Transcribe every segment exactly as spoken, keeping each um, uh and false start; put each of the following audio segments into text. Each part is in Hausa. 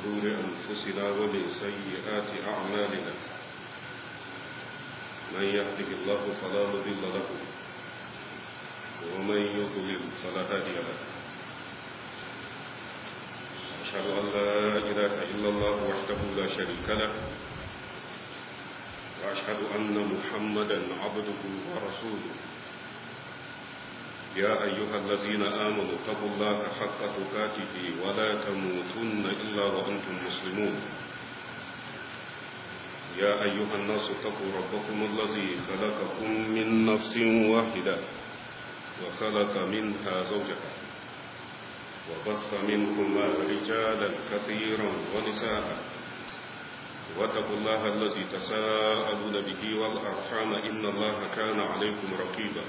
شرور أنفسنا ومن سيئات أعمالنا من يهده الله فلا مضل له ومن يضلل فلا هادي له أشهد أن لا إله إلا الله وحده لا شريك له وأشهد أن محمدا عبده ورسوله يا أيها الذين آمنوا اتقوا الله حق تقاته ولا تموتن إلا وأنتم مسلمون يا أيها الناس اتقوا ربكم الذي خلقكم من نفس واحدة وخلق منها زوجها وبث منكما رجالا كثيرا ونساء واتقوا الله الذي تساءلون به والأرحام إن الله كان عليكم رقيبا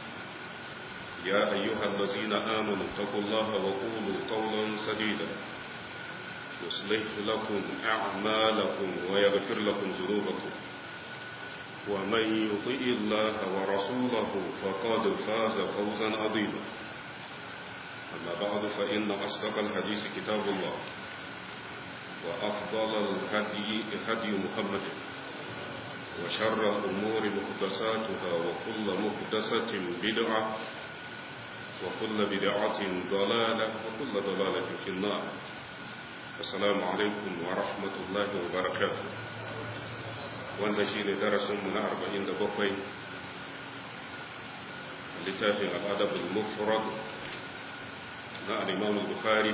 يا أيها الذين آمنوا اتقوا الله وقولوا قولا سديدا يصلح لكم أعمالكم ويغفر لكم ذنوبكم ومن يطع الله ورسوله فقد فاز فوزا عظيما أما بعد فإن أصدق الحديث كتاب الله وأفضل الهدي هدي محمد وشر الأمور محدثاتها وكل محدثة بدعة وكل بدعة ضلالة وكل ضلالة في النار. السلام عليكم ورحمة الله وبركاته. wanda shi ne darasinmu na arba'in da bakwai littafin al'adabul mufrad na al'imam bukhari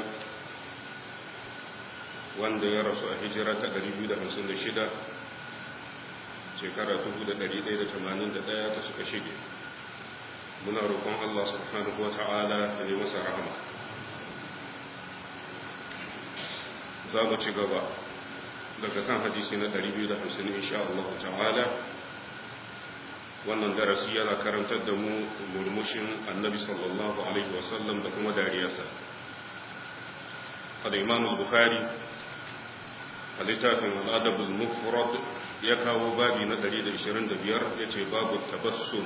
wanda ya rasu a hijira ta ɗari biyu da hamsin da shida shekara dubu da ɗari ɗaya da tamanin da ɗaya ta suka shige. muna roƙon Allah subhanahu wa ta'ala ya yi masa rahama. za mu ci gaba daga kan hadisi na ɗari biyu da hamsin insha Allah ta'ala. wannan darasi yana karantar da mu murmushin annabi sallallahu alaihi wasallam da kuma dariyarsa. al-imam al-bukhari a littafin al-adab al-mufrad ya kawo babi na ɗari da ishirin da biyar yace babu tabassum,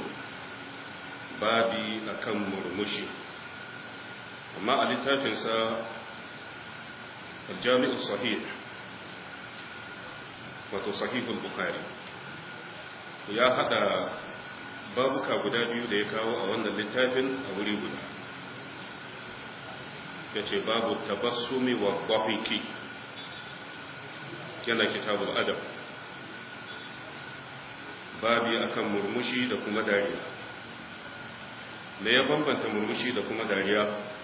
babi akan murmushi. amma a littafinsa al-jami'u sahih wato sahihul bukhari ya hada babuka guda biyu da ya kawo a wannan littafin a wuri guda. ya ce babu tabassumi wa dhahiki, yana kitabul adab, babi akan murmushi da kuma dariya. me ya bambanta murmushi da kuma dariya?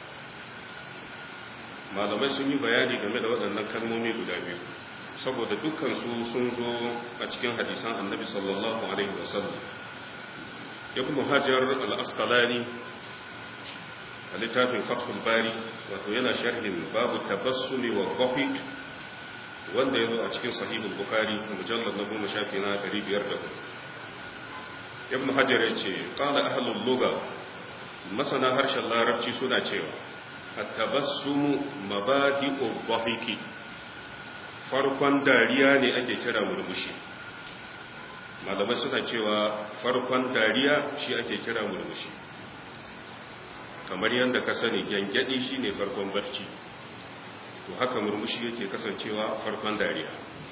malamai sun yi bayani game da waɗannan kalmomi guda biyu saboda dukkansu sun zo a cikin hadisan annabi sallallahu alaihi wasallam. ibn hajar al-asqalani a littafin fathul bari wato yana sharhin babu tabassumi wa dhahik wanda ya zo a cikin sahihul bukhari mujallad na goma shafi na ɗari biyar da hudu. ibn hajar ya ce qala ahlul lugha, masana harshen larabci suna cewa at-tabassumu mabadi'u dhahiki, farkon dariya ne ake kira murmushi. malamai suna cewa farkon dariya shi ake kira murmushi, kamar yadda ka sani gyangyaɗi shi ne farkon barci, to haka murmushi yake kasancewa farkon dariya.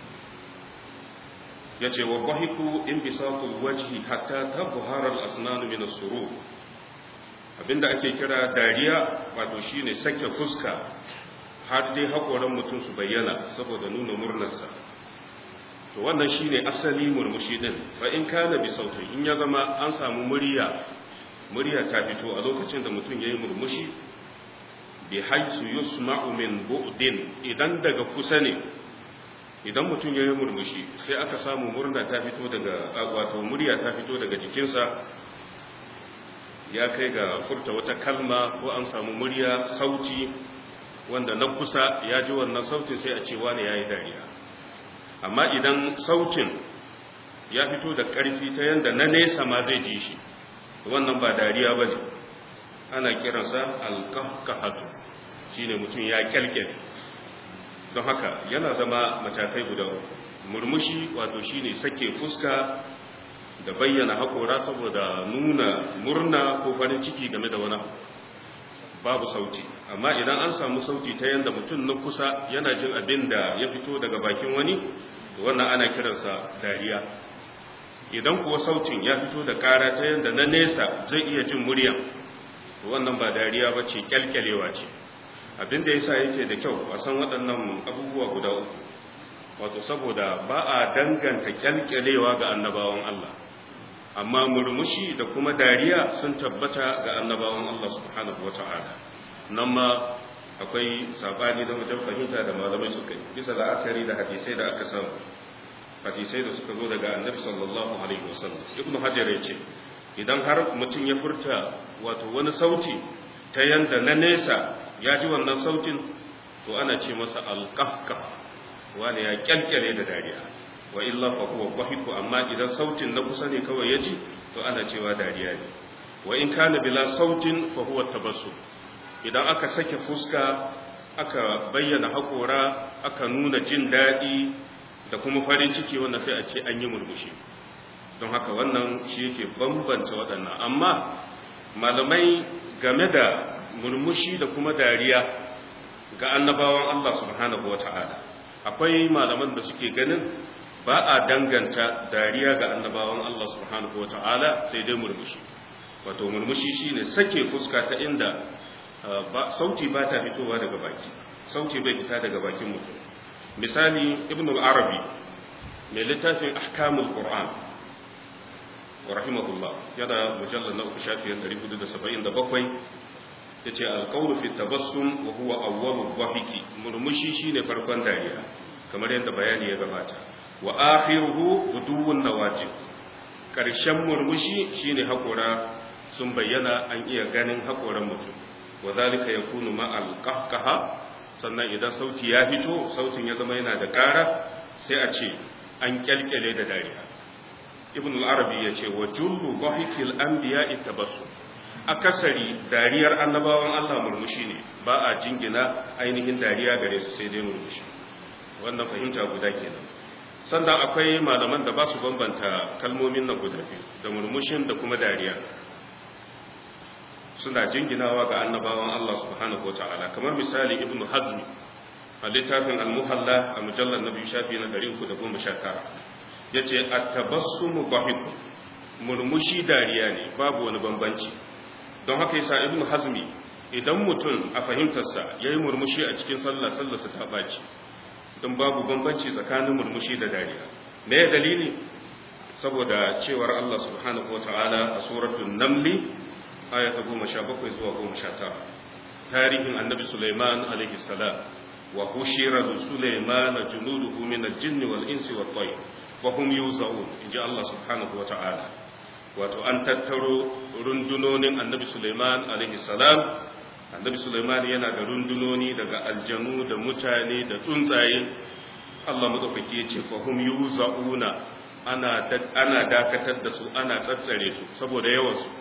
ya ce wa bahiku in bisatul wajhi hatta tabhara al-asnanu min as-surur, abinda ake kira dariya wato shine sake fuska har dai hakoran mutum su bayyana saboda nuna murnarsa. to wannan shine asali murmushi din. fa in kana bi sautin, in ya zama an samu murya murya ta fito a lokacin da mutum yayi murmushi, bi haisu yusma'u min bu'din, idan daga kusa ne, idan mutum yayi murmushi sai aka samu murna ta fito daga wato murya ta fito daga jikinsa, ya kai ga furta wata kalma ko an samu murya sauti wanda na kusa ya ji wannan sautin sai a ce wani yayi dariya. amma idan sautin ya fito da ƙarfi ta yanda na nesa ma zai ji shi, wannan ba dariya bane, ana kiransa alqahqahatu, shine mutum ya kyalkyale. don haka yana zama matakai guda uku. murmushi wato shine sake fuska da bayyana haƙora saboda nuna murna ko farin ciki game da wani babu sauti. amma idan an samu sauti ta yanda mutum na kusa yana jin abin da ya fito daga bakin wani to wannan ana kiransa dariya. Idan kuwa sautin ya fito da ƙara ta yanda na nesa zai iya jin murya to wannan ba dariya ba ce, kyalkyalewa ce. Abin da yasa yake da kyau a san waɗannan abubuwa guda uku, wato saboda ba a danganta kyalkyalewa ga annabawan Allah, amma murmushi da kuma dariya sun tabbata ga annabawan Allah subhanahu wata'ala. Nan ma akwai sabani da wajen fahimta da malamai suka yi bisa la'akari da hadisai da aka samu, hadisai da suka zo daga annabi sallallahu alaihi wasallam. Ibnu Hajar ya ce idan har mutum ya furta wato wani sauti ta yanda na nesa ya ji wannan sautin to ana ce masa alqahqa, wani ya kyalkyale da dariya. Wa illa fa huwa dhahiku, amma idan sautin na kusa ne kawai ya ji to ana cewa dariya ne. Wa in kana bila sautin fa huwa tabassum, idan aka sake fuska aka bayyana haƙora aka nuna jin daɗi da kuma farin ciki, wannan sai a ce an yi murmushi. Don haka wannan shi yake bambanta waɗannan. Amma malamai game da murmushi da kuma dariya ga annabawan Allah subhanahu wa ta'ala, akwai malaman da suke ganin ba a danganta dariya ga annabawan Allah subhanahu wa ta'ala sai dai murmushi. Wato murmushi shine sake fuska ta inda ba sauti ba ta fitowa daga baki, sauti bai fita daga bakin mutum. Misali Ibn al-Arabi mai littafin Ahkamul Qur'an rahimahullah yana mujallal na uku shafiyar ɗari hudu da saba'in da bakwai yace al-qawlu fi tabassum wa huwa awwalu dhahiki, murmushi shine farkon dariya kamar yadda bayani ya gabata. Wa akhiruhu buduwun nawajib, karshen murmushi shine hakora sun bayyana, an iya ganin hakoran mutum. Wa zalika yakunu ma'al qahqaha, sannan idan sauti ya fito, sautin ya zama yana da ƙara, sai a ce an kyalkyale da dariya. Ibn al-Arabi yace wa jullu dhahikil anbiya'i tabassum, akasari dariyar annabawan Allah murmushi ne, ba a jingina ainihin dariya gare su sai dai murmushi. Wannan fahimta guda kenan. Sannan akwai malaman da ba su bambanta kalmomin nan guda biyu, da murmushin da kuma dariya, suna jinginawa ga annabawan Allah subhanahu wata'ala. Kamar misali Ibn Hazm a littafin Al-Muhalla a mujallar na biyu shafi na ɗari uku da goma sha tara yace at-tabassumu dhahiku, murmushi dariya ne, babu wani bambanci. Don haka yasa Ibn Hazmi idan mutum a fahimtarsa yayi murmushi a cikin sallah, sallarsa ta baci, don babu bambanci tsakanin murmushi da dariya. Me ya dalili? Saboda cewar Allah subhanahu wata'ala a suratul Naml aya ta goma sha bakwai zuwa goma sha tara, tarihin annabi Sulaiman alaihi salam. Wa hushira li Sulaiman junuduhu min al-jinn wal insi wat tayr fa hum yuzaun, inji Allah subhanahu wata'ala. Wato an tattaro rundunonin annabi Sulaiman alaihi salam. Annabi Sulaiman yana da rundunoni daga aljanu da mutane da tsuntsaye. Allah madaukaki yace fa hum yuzauna, ana ana dakatar da su, ana tsatsare su saboda yawan su.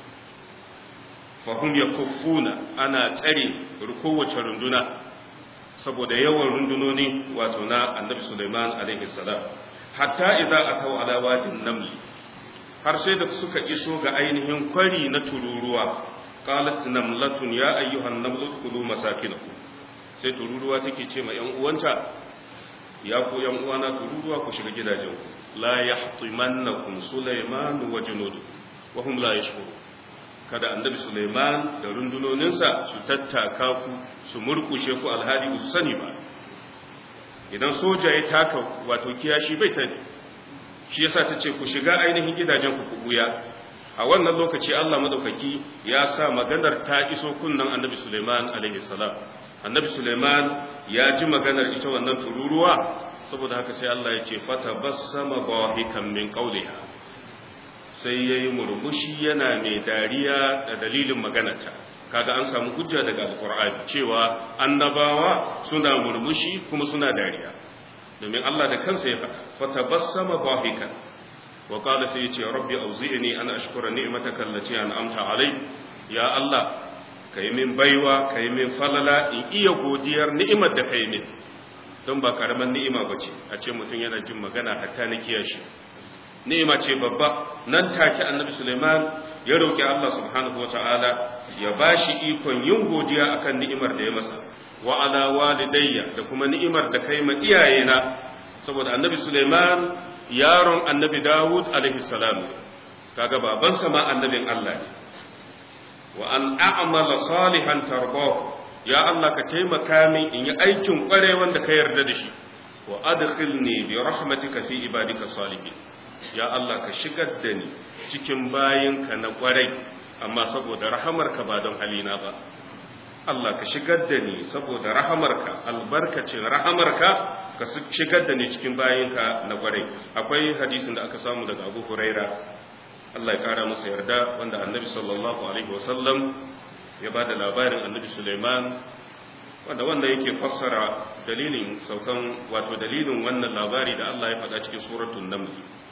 fahim ya kufuna, ana tsare kowace runduna saboda yawan rundunoni wato na annabi Sulaiman alaihi salam. Hatta idza ataw ala wadin naml, har sai da suka iso ga ainihin kwari na tururuwa. Qalat namlatun ya ayyuhan namlu udkhulu masakinakum, sai tururuwa take ce ma yan uwanta, ya ku yan uwana tururuwa ku shiga gidajenku. La yahtimannakum Sulaiman wa junudu wa hum la yashkurun, kada annabi Sulaiman da rundunoninsa su tattaka ku, su murkushe ku alhali su sani ba. Idan soja ya taka wato kiyashi bai sani, shi yasa ta ce ku shiga ainihin gidajen ku ku buya. A wannan lokaci Allah madaukaki ya sa maganar ta iso kunnan annabi Sulaiman alaihi salam. Annabi Sulaiman ya ji maganar ita wannan tururuwa, saboda haka sai Allah ya ce fatabassama bahikan min qawliha, sai yayi murmushi yana mai dariya da dalilin maganarta. Kaga an samu hujja daga alqur'ani cewa annabawa suna murmushi kuma suna dariya, domin Allah da kansa ya faɗa fatabassama bahikan wa qala sai yace rabbi auzi'ni an ashkura ni'mataka allati an'amta alai. Ya Allah, kai min baiwa, kai min falala in iya godiyar ni'imar da kai min, don ba karaman ni'ima bace a ce mutum yana jin magana hatta na kiyashi. Ni'ima ce babba. Nan take annabi Sulaiman ya roki Allah subhanahu wataala ya bashi ikon yin godiya akan ni'imar da ya masa wa ala walidayya da kuma ni'imar da kai ma iyayena saboda annabi Sulaiman yaron annabi Dawud alaihi salam kaga babansa ma annabin Allah ne wa an a'mala salihan tarbahu ya Allah ka taimaka min in yi aikin kware wanda ka yarda da shi wa adkhilni bi rahmatika fi ibadika salihin ya Allah ka shigar da ni cikin bayinka na kwarai amma saboda rahamarka ba don halina ba Allah ka shigar da ni saboda rahamarka albarkacin rahamarka ka shigar da ni cikin bayinka na kwarai akwai hadisin da aka samu daga Abu Huraira Allah ya kara masa yarda wanda Annabi sallallahu alaihi wasallam ya ba da labarin Annabi Sulaiman wanda wanda yake fassara dalilin saukan wato dalilin wannan labari da Allah ya faɗa cikin suratul Naml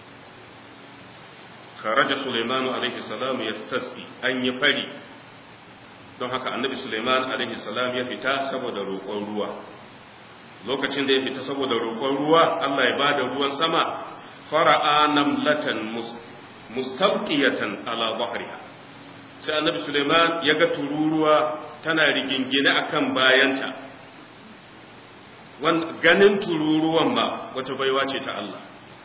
kharaja Sulaiman alaihi salam yastasqi an yi fari don haka Annabi Sulaiman alaihi salam ya fita saboda roƙon ruwa lokacin da ya fita saboda roƙon ruwa Allah ya bada ruwan sama fara'a namlatan mustabqiyatan ala dhahriha sai Annabi Sulaiman ya ga tururuwa tana rigingine akan bayanta wan ganin tururuwan ma wata baiwa ce ta Allah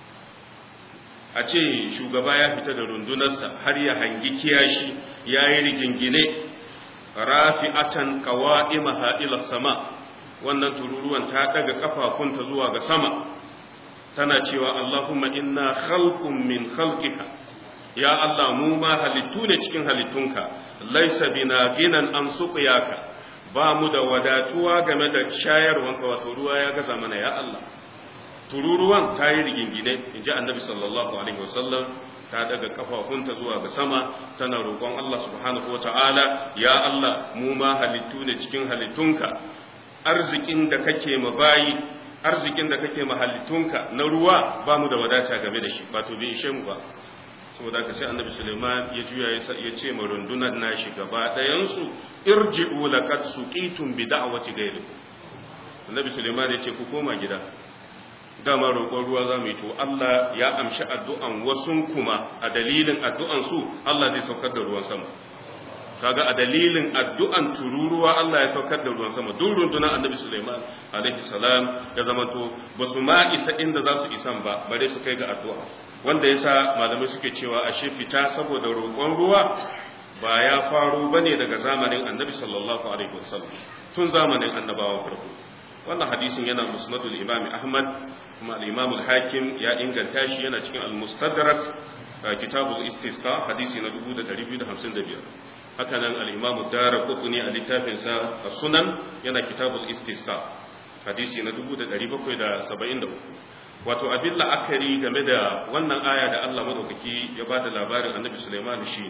a ce shugaba ya fita da rundunarsa har ya hangi kiyashi yayi rigingine rafi'atan qawa'imaha ila sama wannan tururuwan ta daga kafafunta zuwa ga sama tana cewa Allahumma inna khalqun min khalqika ya Allah mu ma halittu ne cikin halittunka laisa bina ginan an suqiyaka ba mu da wadatuwa game da shayarwanka wato ruwa ya gaza mana ya Allah tururuwan ta yi rigingine inji annabi sallallahu alaihi wasallam ta daga kafafunta zuwa ga sama tana roƙon Allah subhanahu wataala ya Allah mu ma halittu ne cikin halittunka arzikin da kake ma bayi arzikin da kake ma halittunka na ruwa ba mu da wadata game da shi ba to bai ishe mu ba saboda ka sai annabi Sulaiman ya juya ya ce ma rundunar nashi gaba ɗayansu irji'u laqad suqitum bi da'wati ghayrikum annabi Sulaiman ya ce ku koma gida dama roƙon ruwa za mu yi to Allah ya amshi addu'an wasun kuma a dalilin addu'an su Allah zai saukar da ruwan sama kaga a dalilin addu'an tururuwa Allah ya saukar da ruwan sama duk rundunar annabi Sulaiman alaihi salam ya zamanto ba su ma isa inda za su isan ba bare su kai ga addu'a wanda yasa malamai suke cewa ashe fita saboda roƙon ruwa ba ya faru bane daga zamanin annabi sallallahu alaihi wasallam tun zamanin annabawan farko wannan hadisin yana musnadul imam Ahmad kuma al-imam al-Hakim ya inganta shi yana cikin al-Mustadrak kitabul istisqa hadisi na dubu ɗari biyu da hamsin da biyar haka nan al-imam ad-Darqutni a littafin sa as-Sunan yana kitabul istisqa hadisi na dubu ɗari bakwai da saba'in da uku wato abin la'akari game da wannan aya da Allah madaukaki ya ba da labarin annabi Sulaiman shi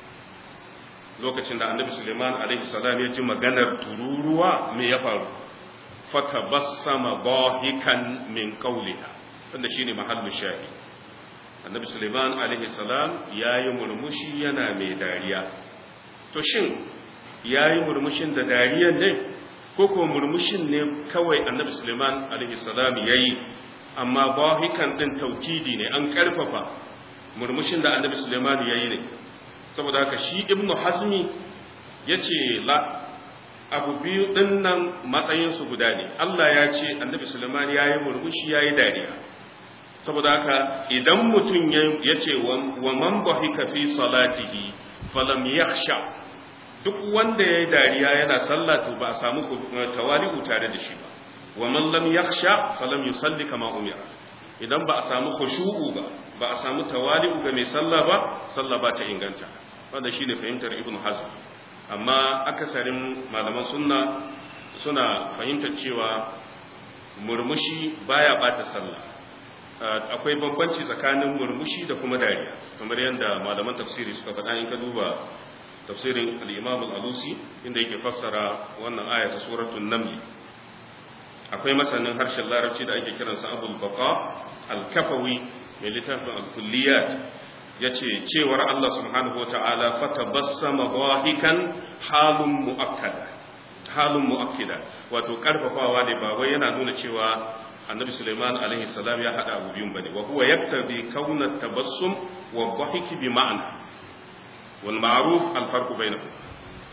lokacin da annabi Sulaiman alaihi salam ya ji maganar tururuwa me ya faru fatabassama bahikan min qawliha wanda shine mahallu shahi annabi Sulaiman alaihi salam yayi murmushi yana mai dariya to shin yayi murmushin da dariyan ne ko ko murmushin ne kawai annabi Sulaiman alaihi salam yayi amma bahikan din taukidi ne an karfafa murmushin da annabi Sulaiman yayi ne saboda haka shi ibnu hazmi yace la abu biyu din nan matsayin su guda ne Allah ya ce annabi Sulaiman yayi murmushi yayi dariya saboda haka idan mutum yace wa man bahika fi salatihi falam yakhsha duk wanda yayi dariya yana sallah to ba a samu tawali'u tare da shi ba wa man lam yakhsha falam yusalli kama umira idan ba a samu khushu'u ba ba a samu tawali'u ga mai sallah ba sallah ba ta inganta wanda shine fahimtar ibn hazm amma akasarin malaman sunna suna fahimtar cewa murmushi baya bata sallah akwai bambanci tsakanin murmushi da kuma dariya kamar yadda malaman tafsiri suka faɗa in ka duba tafsirin al-imam al-alusi inda yake fassara wannan aya ta suratul naml akwai masanin harshen larabci da ake kiransa abul baqa al-kafawi mai littafin al-kulliyat yace cewar Allah subhanahu wataala fatabassama dhahikan halun muakkada halun muakkida wato karfafawa ne ba wai yana nuna cewa annabi Sulaiman alaihi salam ya hada abu biyun bane wa huwa yaktabi kauna tabassum wa dhahiki bi ma'na wal ma'ruf al farq bainahum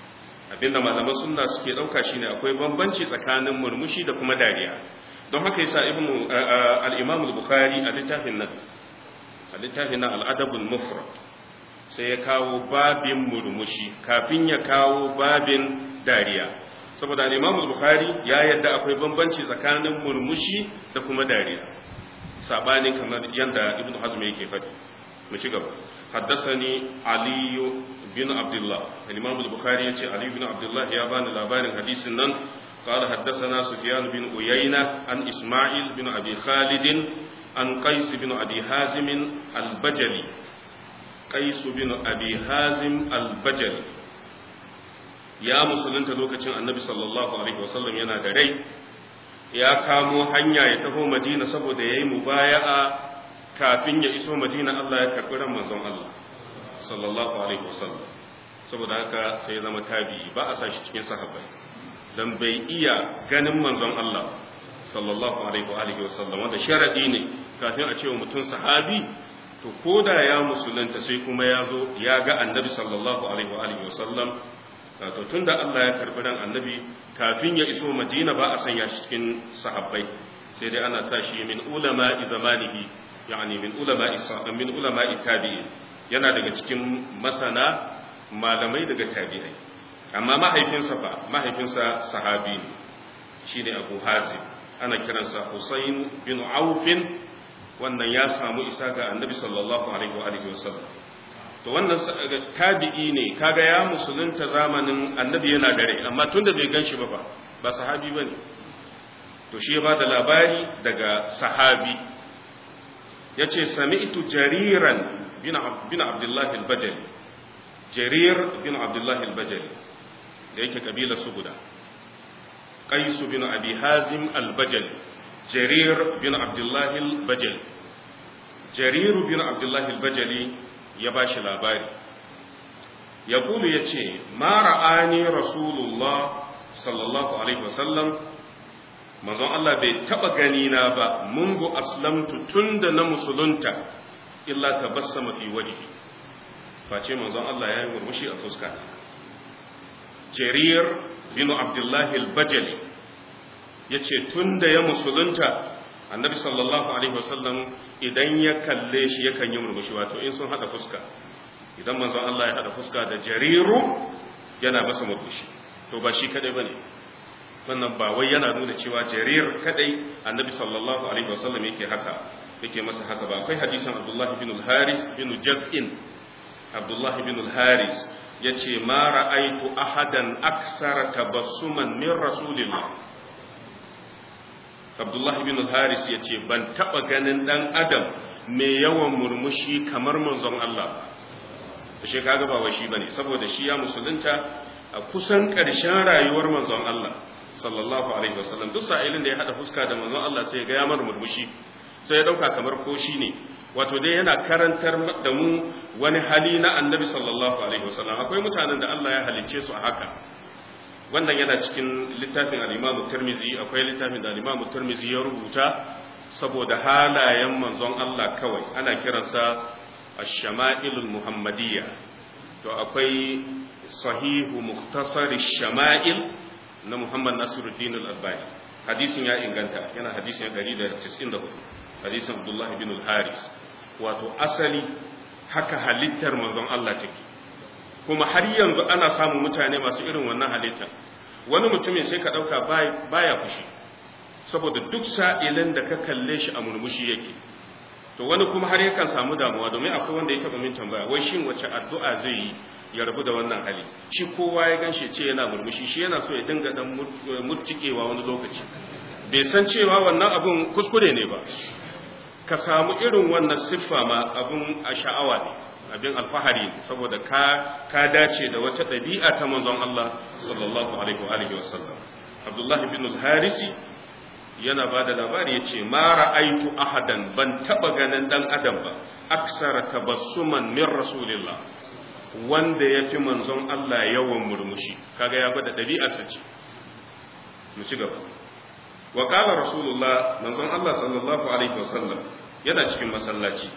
abinda malaman sunna suke dauka shine akwai bambanci tsakanin murmushi da kuma dariya. don haka yasa ibnu al-imam al-bukhari a littafin nan a littafin nan al-adab al-mufrad sai ya kawo babin murmushi kafin ya kawo babin dariya, saboda al-imam al-bukhari ya yadda akwai bambanci tsakanin murmushi da kuma dariya, sabani kamar yanda ibnu hazm yake faɗi. mu ci gaba. حدثني علي بن عبد الله الإمام البخاري يقول علي بن عبد الله يابان الأبان حديث النن قال حدثنا سفيان بن عيينة عن إسماعيل بن أبي خالد عن قيس بن أبي حازم البجلي قيس بن أبي حازم البجلي يا مسلم تلوكة النبي صلى الله عليه وسلم ينادى ري يا كامو حنيا يتهو مدينة سبو دي مبايعة kafin ya iso madina Allah ya karɓi ran manzon Allah sallallahu alaihi wasallam, saboda haka sai ya zama tabi'i, ba a sa shi cikin sahabbai dan bai iya ganin manzon Allah sallallahu alaihi wa alihi wasallam, wanda sharadi ne kafin a ce wa mutum sahabi to koda ya musulunta sai kuma ya zo ya ga annabi sallallahu alaihi wa alihi wasallam. To tunda Allah ya karɓi ran annabi kafin ya iso madina ba a sanya shi cikin sahabbai, sai dai ana sa shi min ulama zamanihi, yani min ulama min ulama tabi'in, yana daga cikin masana malamai daga tabi'ai. Amma mahaifinsa fa mahaifinsa sahabi ne, shine Abu Hazim, ana kiransa Husayn bin Auf. Wannan ya samu isa ga Annabi sallallahu alaihi wa alihi wasallam. To wannan tabi'i ne, kaga ya musulunta zamanin Annabi yana dare, amma tunda bai ganshi ba fa ba sahabi bane. To shi ya bada labari daga sahabi, yace sami'tu jariran bin abdullah al-bajali, jarir bin abdullah al-bajali da yake kabila su guda, qais bin abi hazim al-bajali, jarir bin abdullah al-bajali. jarir bin abdullah al-bajali ya bashi labari, yaqulu yace ma ra'ani rasulullah sallallahu alaihi wasallam, manzon Allah bai taba gani na ba mungu aslamtu tunda na musulunta illa tabassama fi wajhi, face manzon Allah ya yi murmushi a fuska. Jarir bin Abdullah al-Bajali yace tunda ya musulunta annabi sallallahu alaihi wasallam idan ya kalle shi yakan yi murmushi, wato in sun hada fuska, idan manzon Allah ya hada fuska da Jariru yana masa murmushi. To ba shi kadai bane, wannan ba wai yana nuna cewa Jarir kadai annabi sallallahu alaihi wasallam yake haka yake masa haka ba. Akwai hadisin Abdullah bin al-Haris bin Jaz'in. Abdullah bin al-Haris yace ma ra'aitu ahadan aksara tabassuman min rasulillah. Abdullah bin al-Haris yace ban taba ganin dan adam mai yawan murmushi kamar manzon Allah. Shi kaga ba washi bane, saboda shi ya musulunta a kusan ƙarshen rayuwar manzon Allah sallallahu alaihi wasallam. Duk sa'ilin da ya hada fuska da manzon Allah sai ya ga ya mar murmushi, sai ya dauka kamar ko shi ne, wato dai yana karantar da mu wani hali na annabi sallallahu alaihi wasallam. Akwai mutanen da Allah ya halicce su a haka, wannan yana cikin littafin al-Imam Tirmidhi. Akwai littafin da al-Imam Tirmidhi ya rubuta saboda halayen manzon Allah kawai, ana kiransa ash-shama'ilul muhammadiyya. To akwai sahihu mukhtasar ash-shama'il na Muhammad Nasiruddin al-Albani, hadisin ya inganta, yana hadisin ɗari da tis'in da hudu, hadisin Abdullah bin al-Haris. Wato asali haka halittar manzon Allah take, kuma har yanzu ana samun mutane masu irin wannan halittar. Wani mutumin sai ka dauka baya fushi, saboda duk sa'ilin da ka kalle shi a murmushi yake. To wani kuma har yakan samu damuwa, domin akwai wanda ya taba min tambaya, wai shin wace addu'a zai yi ya rabu da wannan hali? Shi kowa ya ganshi ce yana murmushi, shi yana so ya dinga dan mutcikewa wani lokaci, bai san cewa wannan abun kuskure ne ba. Ka samu irin wannan siffa ma abun a sha'awa ne, abin alfahari ne, saboda ka ka dace da wata ɗabi'a ta manzon Allah sallallahu alaihi wa alihi wasallam. Abdullah bin al-Harisi yana ba da labari yace ma ra'aitu ahadan, ban taba ganin dan adam ba aksara tabassuman min rasulillah, wanda ya fi manzon Allah yawan murmushi. Kaga ya gwada ɗabi'arsa ce. Mu ci gaba. Wa qala rasulullah, manzon Allah sallallahu alaihi wasallam yana cikin masallaci,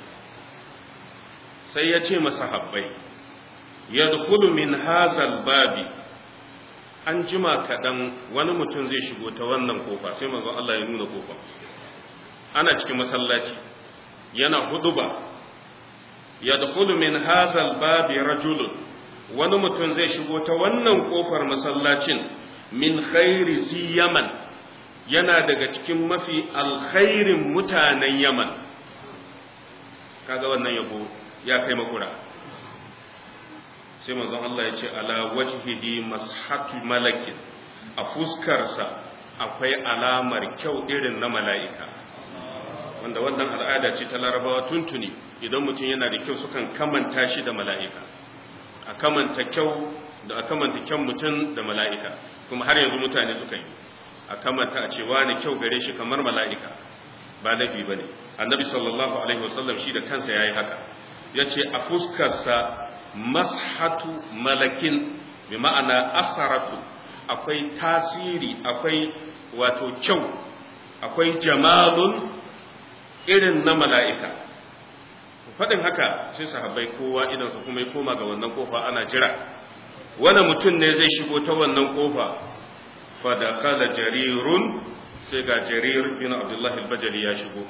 sai ya ce masahabbai, yadkhulu min hazal babi an jima kaɗan wani mutum zai shigo ta wannan kofa, sai manzon Allah ya nuna kofa. Ana cikin masallaci yana huduba, yadkhulu min hazal babi rajulun, wani mutum zai shigo ta wannan kofar masallacin, min khairi zi yaman, yana daga cikin mafi alkhairin mutanen Yaman. Kaga wannan yabo ya kai makura. Sai manzon Allah ya ce ala wajhihi mashatu malakin, a fuskarsa akwai alamar kyau irin na mala'ika, wanda wannan al'ada ce ta Larabawa tuntuni, idan mutum yana da kyau sukan kamanta shi da mala'ika, a kamanta kyau da a kamanta kyan mutum da mala'ika, kuma har yanzu mutane suka yi a kamanta a cewa ne kyau gare shi kamar mala'ika, ba laifi ba ne. Annabi sallallahu alaihi wasallam shi da kansa ya yi haka, ya ce a fuskarsa mashatu malakin, bi ma'ana asaratu, akwai tasiri, akwai wato kyau, akwai jamalun irin na mala'ika. Faɗin haka sai sahabbai kowa idansa kuma ya koma ga wannan kofa, ana jira wani mutum ne zai shigo ta wannan kofa. Fadakhala jarirun, sai ga jarir bin Abdullah al-Bajali ya shigo.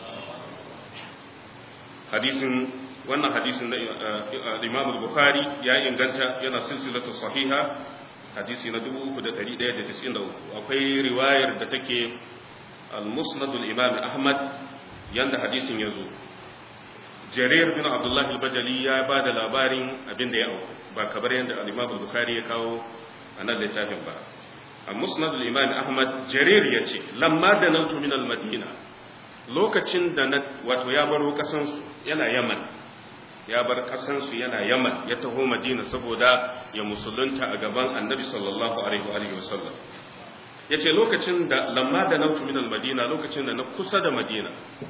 Hadisin wannan hadisin da Imam al-Bukhari ya inganta, yana silsilatu sahiha, hadisi na dubu uku da ɗari ɗaya da tis'in da uku. Akwai riwayar da take al-Musnad al-Imam Ahmad, yanda hadisin ya zo. Jarir bin Abdullah al-Bajali ya ba da labarin abin da ya auku, ba kamar yadda al-Imam al-Bukhari ya kawo a nan littafin ba. A Musnad al-Imam Ahmad, Jarir ya ce lamma da nautu min al-Madina, lokacin da na wato ya baro kasansu yana Yaman, ya bar kasansu yana Yaman, ya taho Madina saboda ya musulunta a gaban Annabi sallallahu alaihi wa alihi wasallam. Yace lokacin da lamma da nautu min al-Madina, lokacin da na kusa da Madina,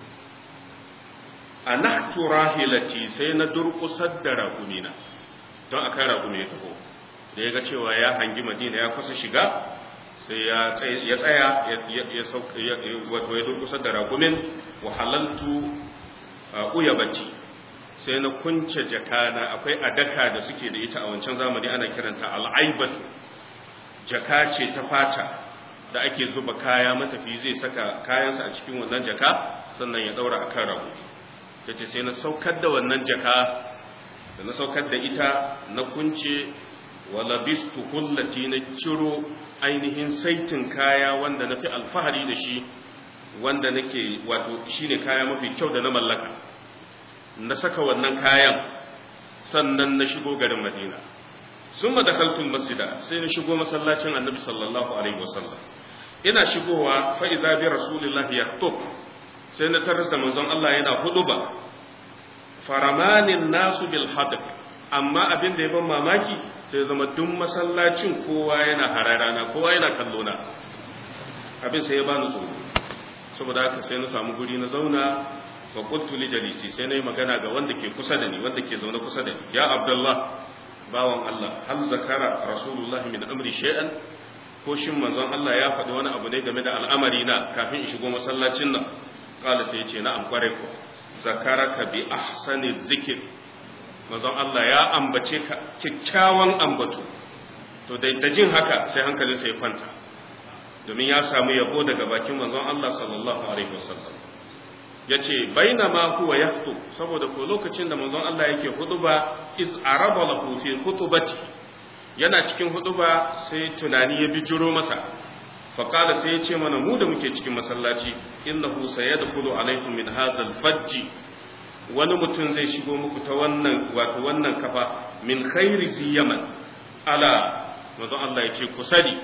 anahtu rahilati, sai na durkusar da raƙumina don a kai raƙumi ya taho. Da ya ga cewa ya hangi Madina ya kusa shiga, sai ya tsaya ya wato ya durkusar da raƙumin. wa halaltu uyabati, sai na kunce jakana. Akwai adaka da suke da ita a wancan zamani, ana kiranta al'aibatu, jaka ce ta fata da ake zuba kaya, matafi zai saka kayansa a cikin wannan jaka sannan ya daura akan raƙumi. yace sai na saukar da wannan jaka, da na saukar da ita na kunce, wala bistu kullati, na ciro ainihin saitin kaya wanda na fi alfahari da shi, wanda nake wato shine kaya mafi kyau da na mallaka, na saka wannan kayan, sannan na shigo garin Madina. Summa dakaltul masjida, sai na shigo masallacin Annabi sallallahu alaihi wasallam. Ina shigowa fa idza bi rasulillahi yakhutub, sai na tarar da manzon Allah yana huduba. Faramanin nasu bil hadq, amma abin da ya ban mamaki sai zama duk masallacin kowa yana hararana, kowa yana kallona. Abin sai ya bani tsoro, saboda haka sai na samu guri na zauna. Fa qultu li jalisi, sai na yi magana ga wanda ke kusa da ni, wanda ke zaune kusa da ni. Ya Abdullah, bawan Allah, hal zakara rasulullahi min amri shay'an, ko shin manzon Allah ya faɗi wani abu ne game da al'amari na kafin in shigo masallacin nan? Kala sai ya ce na'am, kware ko. Zakaraka bi ahsani zikr, manzon Allah ya ambace ka kikkiawan ambato. To da jin haka sai hankalinsa ya kwanta, domin ya samu yabo daga bakin manzon Allah sallallahu alaihi wasallam. Yace bainama huwa yaftu, saboda ko lokacin da manzon Allah yake huduba, iz araba lahu fi khutubati, yana cikin huduba sai tunani ya bijiro masa. Faqala, sai ya ce mana mu da muke cikin masallaci, innahu sayadkhulu alaikum min hadha al-fajj, wani mutum zai shigo muku ta wannan wato wannan kafa, min khairi zi yaman. Ala, manzon Allah ya ce ku sani,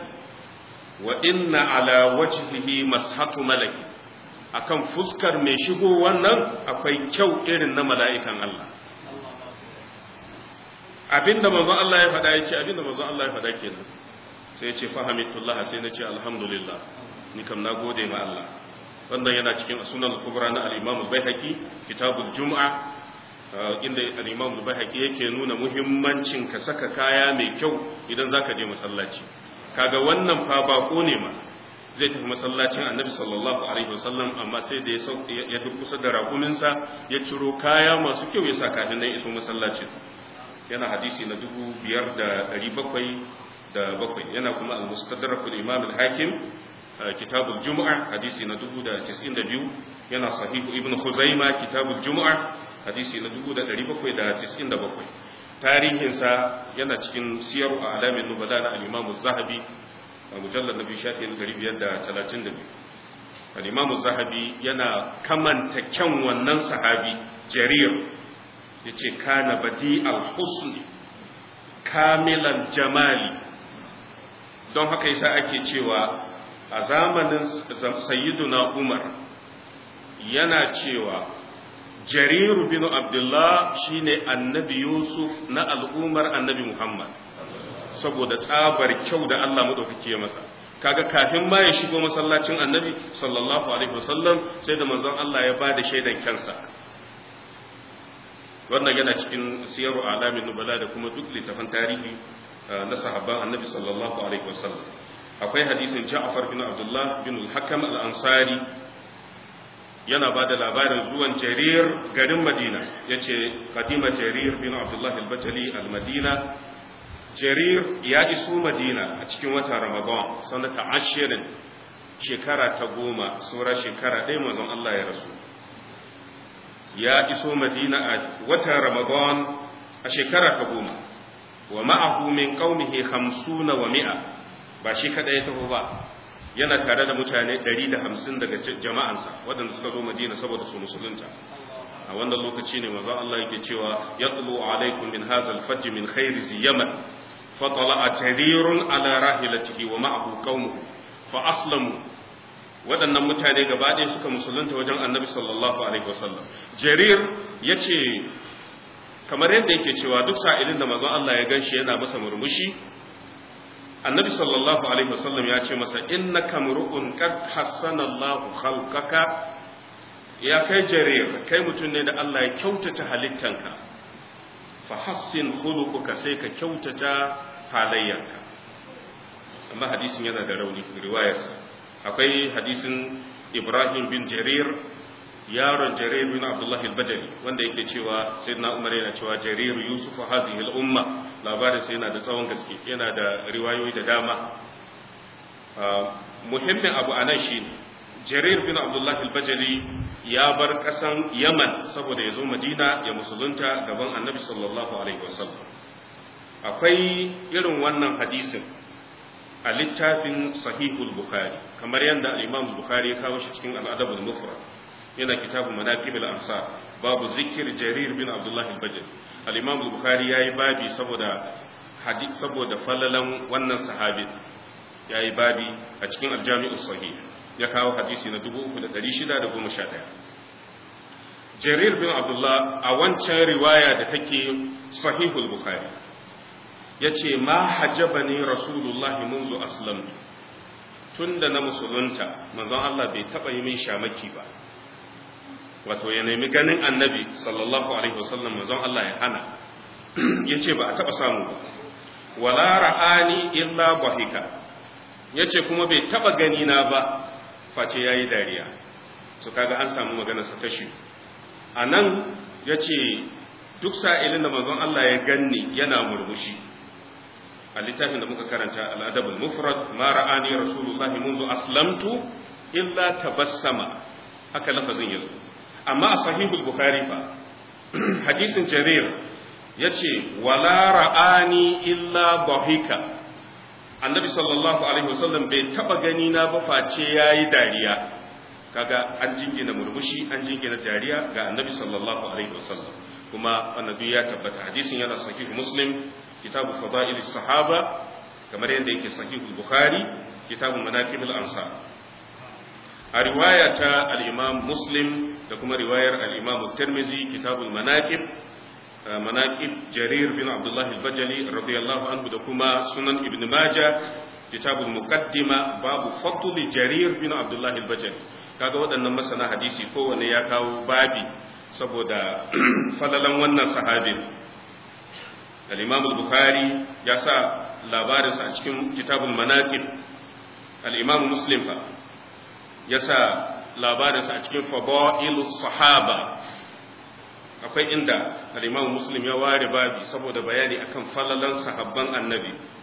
wa inna ala wajhihi mashatu malaki, akan fuskar mai shigo wannan akwai kyau irin na mala'ikan Allah. Abinda manzon Allah ya faɗa, ya ce abinda manzon Allah ya faɗa kenan. Sai ya ce fahimitullah, sai na ce alhamdulillah, ni kam na gode ma Allah. Wannan yana cikin sunan kubra na al-Imam al-Baihaqi, kitabul Jum'a, inda al-Imam al-Baihaqi yake nuna muhimmancin ka saka kaya mai kyau idan zaka je masallaci. Kaga wannan fa bako ne ma, zai tafi masallacin Annabi sallallahu alaihi wasallam, amma sai da ya ya durkusa da rakuminsa, ya ciro kaya masu kyau ya sa kafin nan iso masallacin. Yana hadisi na dubu biyar da ɗari bakwai da bakwai yana kuma al-mustadrak al-imam al-hakim kitabul jumu'a hadisi na dubu da tis'in da biyu yana sahihu ibn khuzaima kitabul jumu'a hadisi na dubu da ɗari bakwai da tis'in da bakwai tarihinsa yana cikin siyar a alamin nubala na al-imam az-zahabi a mujallar na biyu shafi na ɗari biyar da talatin da biyu al-imam az-zahabi yana kamanta kyan wannan sahabi jarir yace kana badi al-husn kamilan jamali don haka yasa ake cewa a zamanin sayyiduna umar yana cewa jariru bin abdullah shine annabi yusuf na al'ummar annabi muhammad saboda tsabar kyau da Allah madaukake masa kaga kafin ma ya shigo masallacin annabi sallallahu alaihi wasallam sai da manzon Allah ya bada shaidan kansa wannan yana cikin siyaru alamin nubala da kuma duk littafan tarihi na sahabban annabi sallallahu alaihi wasallam akwai hadisin Ja'far bin Abdullah bin al-Hakam al-Ansari yana bada labarin zuwan Jarir garin Madina yace qadima Jarir bin Abdullah al-Bajali al-Madina Jarir ya iso Madina a cikin watan Ramadan sanata ashirin shekara ta goma sura shekara ɗaya manzon Allah ya rasu ya iso Madina a watan Ramadan a shekara ta goma wa ma'ahu min qaumihi khamsuna wa mi'a ba shi kada ya taho ba yana tare da mutane ɗari da hamsin daga jama'ansa waɗanda suka zo Madina saboda su musulunta a wannan lokaci ne manzon Allah yake cewa yatlu alaikum min hadha al-fajj min khairi zi yaman fa tala'a jarirun ala rahilatihi wa ma'ahu qaumuhu fa aslamu waɗannan mutane gaba ɗaya suka musulunta wajen annabi sallallahu alaihi wasallam jarir yace kamar yadda yake cewa duk sa'ilin da manzon Allah ya ganshi yana masa murmushi annabi sallallahu alaihi wasallam ya ce masa innaka mur'un qad hassana Allahu khalqaka ya kai jarir kai mutum ne da Allah ya kyautata halittanka fa hassin khuluquka sai ka kyautata halayyanka amma hadisin yana da rauni riwayarsa akwai hadisin Ibrahim bin Jarir yaron Jarir bin Abdullah al-Bajali wanda yake cewa sayyidina Umar yana cewa Jarir Yusuf hazihi al-umma labarin sai yana da tsawon gaske yana da riwayoyi da dama muhimmin abu anan shi Jarir bin Abdullah al-Bajali ya bar kasan Yaman saboda ya zo Madina ya musulunta gaban Annabi sallallahu alaihi wasallam akwai irin wannan hadisin a littafin Sahihul Bukhari kamar yadda al-Imam Bukhari ya kawo shi cikin al-Adab al-Mufrad yana kitabun manaqib al-ansar babu zikir jarir bin abdullah al-bajali al-imam al-bukhari yayi babi saboda hadith saboda falalan wannan sahabi yayi babi a cikin al-jami' as-sahih ya kawo hadisi na dubu uku da ɗari shida da goma sha ɗaya jarir bin abdullah a wancan riwaya da take sahihul bukhari yace ma hajabani rasulullahi منذ aslamtu tunda na musulunta manzon Allah bai taba yi min shamaki ba wato ya nemi ganin annabi sallallahu alaihi wasallam manzon Allah ya hana yace ba a taba samu ba wala ra'ani illa bahika yace kuma bai taba gani na ba face yayi dariya so kaga an samu magana sa tashi anan yace duk sa'ilin da manzon Allah ya ganni yana murmushi a littafin da muka karanta al-adab al-mufrad ma ra'ani rasulullahi منذ aslamtu illa tabassama haka lafazin yazo amma a sahihul bukhari fa hadisin jarir yace wala ra'ani illa bahika annabi sallallahu alaihi wasallam bai taba gani na ba face yayi dariya kaga an jingina murmushi an jingina dariya ga annabi sallallahu alaihi wasallam kuma annabi ya tabbata hadisin yana sahih muslim kitabu fadail sahaba kamar yadda yake sahihul bukhari kitabu manaqib al-ansar a riwaya ta al-imam muslim da kuma riwayar al-imam tirmizi kitabul manaqib manaqib jarir bin abdullah al-bajali radiyallahu anhu da kuma sunan ibn majah kitabul muqaddima babu fadl jarir bin abdullah al-bajali kaga waɗannan masana hadisi kowanne ya kawo babi saboda falalan wannan sahabin al-imam al-bukhari ya sa labarinsa a cikin kitabul manaqib al-imam muslim fa ya sa labarinsa a cikin fadailus sahaba akwai inda al-imam muslim ya ware babi saboda bayani akan falalan sahabban annabi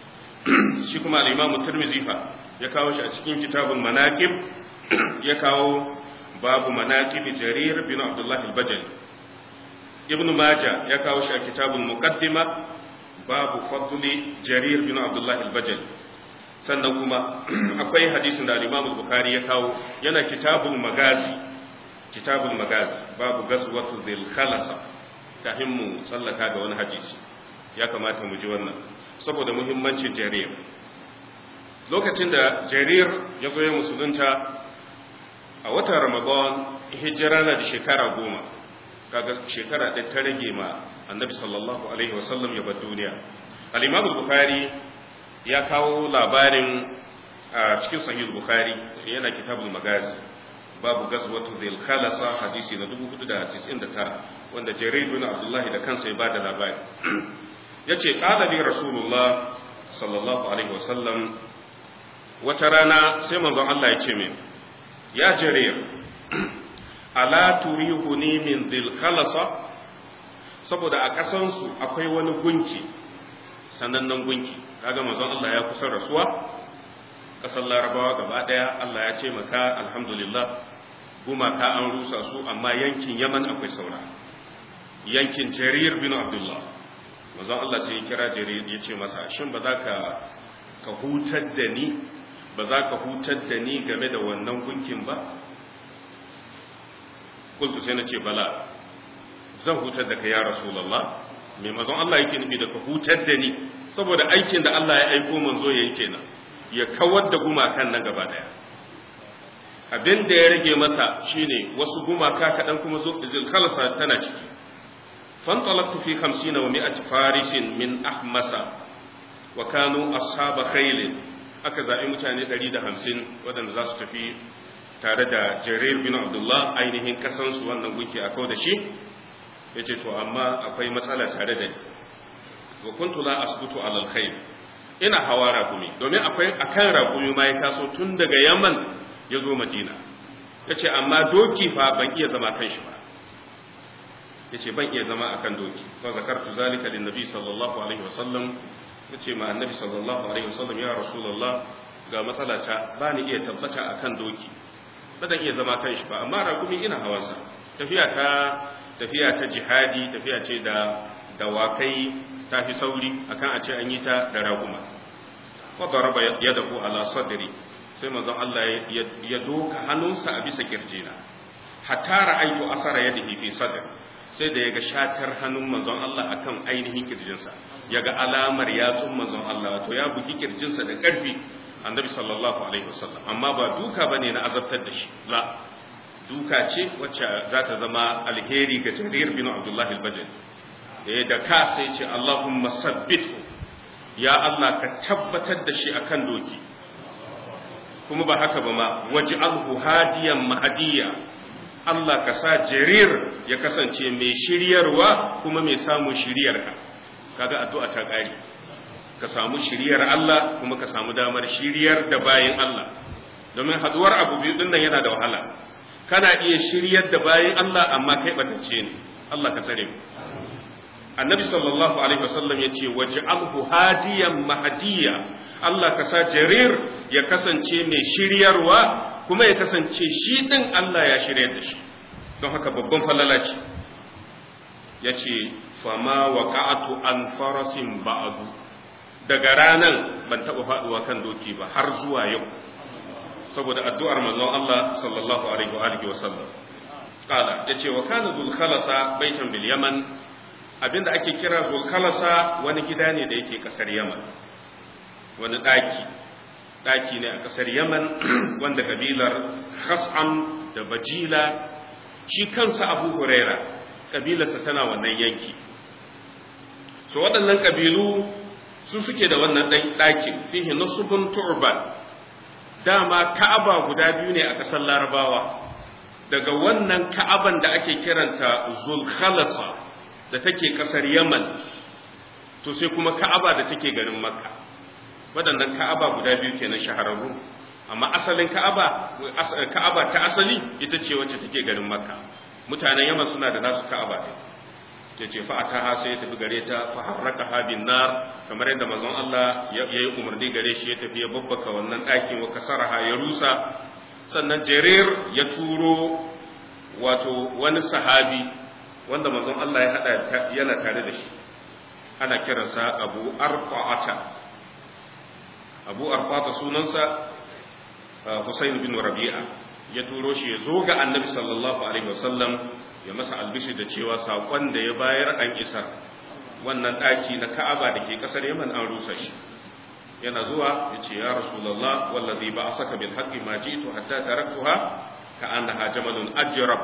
shi kuma al-Imam Tirmidhi fa ya kawo shi a cikin kitabul manaqib ya kawo babu manaqib Jarir bin Abdullah al-Bajali. Ibn Majah ya kawo shi a kitabul muqaddima babu fadli Jarir bin Abdullah al-Bajali. Sannan kuma akwai hadisin da al-Imam Bukhari ya kawo yana kitabul magazi kitabul magazi babu gazwatu dhil khalasa. Kafin mu tsallaka ga wani hadisi ya kamata mu ji wannan saboda muhimmancin Jarir. Lokacin da Jarir ya zo ya musulunta a watan Ramadan, hijira na da shekara goma, kaga shekara ɗaya ta rage ma annabi sallallahu alaihi wasallam ya bar duniya. Al-Imam Bukhari ya kawo labarin a cikin Sahih Bukhari, yana kitabul magazi babu gazwatu dhil khalasa hadisi na dubu hudu da tis'in da tara, wanda Jarir bin Abdullah da kansa ya bada labari. Yace qala li Rasulullah sallallahu alaihi wasallam, wata rana sai manzon Allah ya ce min, ya Jarir, ala turihuni min dhil khalasa, saboda a kasansu akwai wani gunki, sanannen gunki. Kaga manzon Allah ya kusa rasuwa, kasar Larabawa gaba daya Allah ya ce maka alhamdulillah, gumaka an rusa su, amma yankin Yaman akwai saura, yankin Jarir bin Abdullah. Manzon Allah sai ya kira Jarir ya ce masa, shin ba za ka ka hutar da ni ba za ka hutar da ni game da wannan gunkin ba? Kultu sai na ce bala, zan hutar da ka ya Rasulullah. Mai manzon Allah yake nufi da ka hutar da ni, saboda aikin da Allah ya aiko manzo yayin kenan, ya kawar da gumakan nan gaba daya. Abin da ya rage masa shine wasu gumaka kaɗan kuma zulkhalasa tana ciki. Fantalaqtu fi khamsina wa mi'ati farisin min ahmasa wa kanu ashaba khailin. Aka zaɓi mutane ɗari da hamsin waɗanda za su tafi tare da Jarir bin Abdullah, ainihin kasansu wannan gunki a kawo da shi. Ya ce to amma akwai matsala tare da ni, wa kuntu la asbutu ala alkhair, ina hawa rakumi, domin akwai akan rakumi ma ya taso tun daga Yaman ya zo Madina. Ya ce amma doki fa ban iya zama kan shi ba, ya ce ban iya zama akan doki. Fa zakartu zalika lin nabi sallallahu alaihi wasallam, ya ce ma annabi sallallahu alaihi wasallam, ya rasulullah, ga matsala ta ba ni iya tabbata akan doki, ba zan iya zama kan shi ba, amma rakumi ina hawansa. Tafiya ta tafiya ta jihadi, tafiya ce da dawakai, ta fi sauri akan a ce an yi ta da raguma. Wa daraba yadahu ala sadri, sai manzon Allah ya doka hannunsa a bisa kirjina, hatta ra'aytu asara yadihi fi sadri, sai da yaga shatar hannun manzon Allah akan ainihin kirjinsa, yaga alamar yatsun manzon Allah, to ya bugi kirjinsa da karfi annabi sallallahu alaihi wasallam, amma ba duka bane na azabtar da shi, la duka ce wacce za ta zama alheri ga Jarir bin Abdullah al-Bajali. Eh da ka sai ce Allahumma sabbithu, ya Allah ka tabbatar da shi akan doki, kuma ba haka ba ma, waj'alhu hadiyan mahdiya, Allah ka sa Jarir ya kasance mai shiryarwa kuma mai samu shiryarka. Kaga addu'a ta kare, ka samu shiryar Allah kuma ka samu damar shiryar da bayin Allah, domin haduwar abu biyu din nan yana da wahala. Kana iya shiryar da bayin Allah amma kai batacce ne, Allah ka tsare mu. Annabi sallallahu alaihi wasallam yace waj'alhu hadiyan mahdiya, Allah ka sa Jarir ya kasance mai shiryarwa kuma ya kasance shi din Allah ya shiryar da shi. Don haka babban falala ce. Yace fama waqa'atu an farasin ba'du, daga ranan ban taba faduwa kan doki ba har zuwa yau, saboda addu'ar manzon Allah sallallahu alaihi wa alihi wasallam. Qala, yace wa kana dhul khalasa baitan bil Yaman, abinda ake kira dhul khalasa wani gida ne da yake kasar Yaman, wani daki daki ne a kasar Yaman wanda kabilar Khas'am da Bajila, shi kansa Abu Huraira kabilarsa tana wannan yanki. So waɗannan kabilu su suke da wannan ɗakin, fihi nusubun turban. Dama Ka'aba guda biyu ne a ƙasar Larabawa, daga wannan Ka'aban da ake kiranta Zulkhalasa da take ƙasar Yaman, to sai kuma Ka'aba da take garin Makka. Waɗannan Ka'aba guda biyu kenan shahararru, amma asalin Ka'aba Ka'aba ta asali ita ce wacce take garin Makka. Mutanen Yaman suna da nasu Ka'aba ne. ya ce fa'ataha sai ya tafi gare ta fa harraqaha bin nar kamar yadda manzon Allah ya yi umarni gare shi ya tafi ya babbaka wannan ɗakin wa kasaraha ya rusa. Sannan Jarir ya turo wato wani sahabi wanda manzon Allah ya hada yana tare da shi, ana kiransa Abu Arqa'ata. Abu Arqa'ata sunansa Husayn bin Rabi'a, ya turo shi ya zo ga Annabi sallallahu alaihi wasallam ya masa albishi da cewa saƙon da ya bayar an isar, wannan ɗaki na Ka'aba da ke ƙasar Yaman an rusa shi. Yana zuwa ya ce, ya Rasulallah, wallazi ba a saka bil haƙƙi ma ji'tu hatta taraktuha ka annaha jamalun ajrab.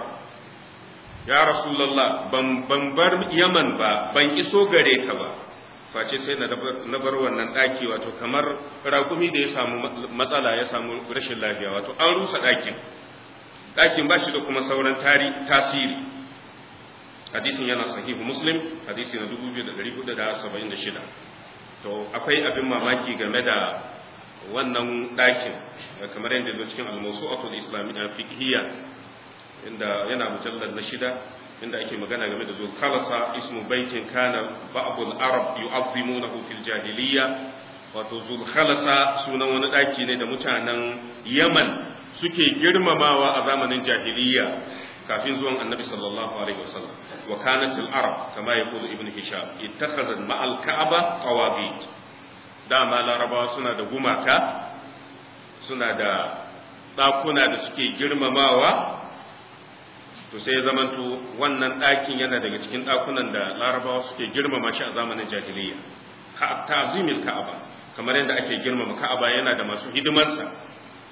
Ya Rasulallah, ban ban bar Yaman ba, ban iso gare ka ba, face sai na bar wannan ɗaki, wato kamar raƙumi da ya samu matsala, ya samu rashin lafiya, wato an rusa ɗakin. Ɗakin ba shi da kuma sauran tasiri. Hadisin yana sahihu Muslim, hadisi na dubu biyu da ɗari hudu da saba'in da shida. To, akwai abin mamaki game da wannan ɗakin, kamar yadda zo cikin al-mawsu'atul islamiyya fiqhiyya, inda yana mujallar na shida, inda ake magana game da zulkhalasa, ismu baitin kana ba'dul arab yu'azzimunahu fil jahiliyya. Wato zulkhalasa sunan wani ɗaki ne da mutanen Yaman suke girmamawa a zamanin jahiliyya kafin zuwan Annabi sallallahu alaihi wasallam. Wa kanat al-arab kama yaqulu ibn Hisham ittakhadhat ma'al ka'aba qawabit. Dama larabawa suna da gumaka, suna da ɗakuna da suke girmamawa. To sai ya zamanto wannan ɗakin yana daga cikin ɗakunan da larabawa suke girmama shi a zamanin jahiliyya. Ta'zimil ka'aba, kamar yadda ake girmama ka'aba, yana da masu hidimarsa.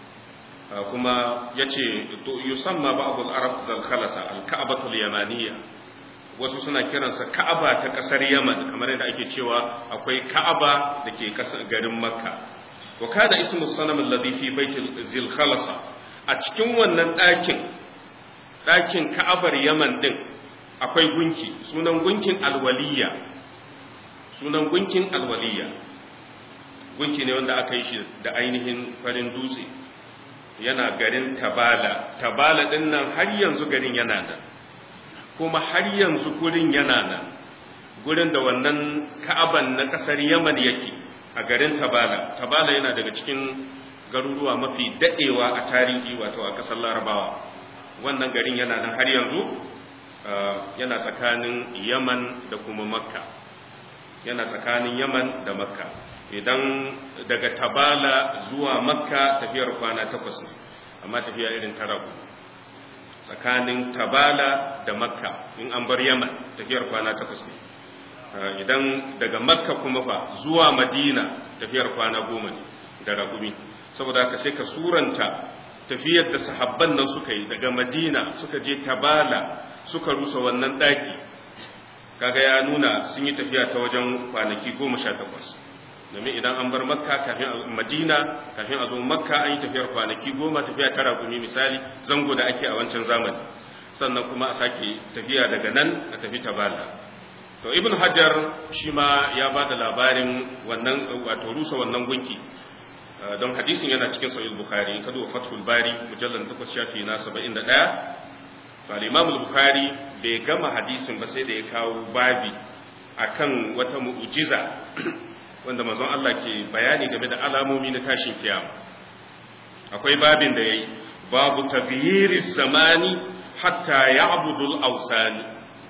Kuma yace yusamma ba'dul arab zal khalasa al ka'batul yamaniyya, wasu suna kiransa ka'aba ta kasar Yaman, kamar yadda ake cewa akwai ka'aba da ke kasar garin Makka. Wa kana ismu sanam alladhi fi baitil zil khalasa, a cikin wannan ɗakin ɗakin ka'abar Yaman din akwai gunki, sunan gunkin alwaliya, sunan gunkin alwaliya, gunki ne wanda aka yi shi da ainihin farin dutse, yana garin Tabala. Tabala din nan har yanzu garin yana nan, kuma har yanzu gurin yana nan, gurin da wannan Ka'aban na kasar Yaman yake a garin Tabala. Tabala yana daga cikin garuruwa mafi dadewa a tarihi, wato a kasar Larabawa. Wannan garin yana nan har yanzu, yana tsakanin Yaman da kuma Makka, yana tsakanin Yaman da Makka. Idan daga Tabala zuwa Makka tafiyar kwana takwas ne, amma tafiya irin ta ragu. Tsakanin Tabala da Makka in an bar Yaman tafiyar kwana takwas ne. Idan daga Makka kuma fa zuwa Madina tafiyar kwana goma ne da ragumi. Saboda haka sai ka suranta tafiyar da sahabban nan suka yi daga Madina suka je Tabala suka rusa wannan daki, kaga ya nuna sun yi tafiya ta wajen kwanaki goma sha takwas. Domin idan an bar Makka kafin Madina, kafin a zo Makka an yi tafiyar kwanaki goma, tafiya ta ragumi misali, zango da ake a wancan zamani. Sannan kuma a sake tafiya daga nan a tafi Tabala. To Ibn Hajar shi ma ya ba da labarin wannan, wato rusa wannan gunki, don hadisin yana cikin Sahih Bukhari, in ka duba Fathul Bari mujallal takwas shafi na saba'in da ɗaya. To al-Imam al-Bukhari bai gama hadisin ba sai da ya kawo babi akan wata mu'jiza wanda manzon Allah ke bayani game da alamomi na tashin kiyama. Akwai babin da yayi babu taghyiri zamani hatta ya'budu al-awsan,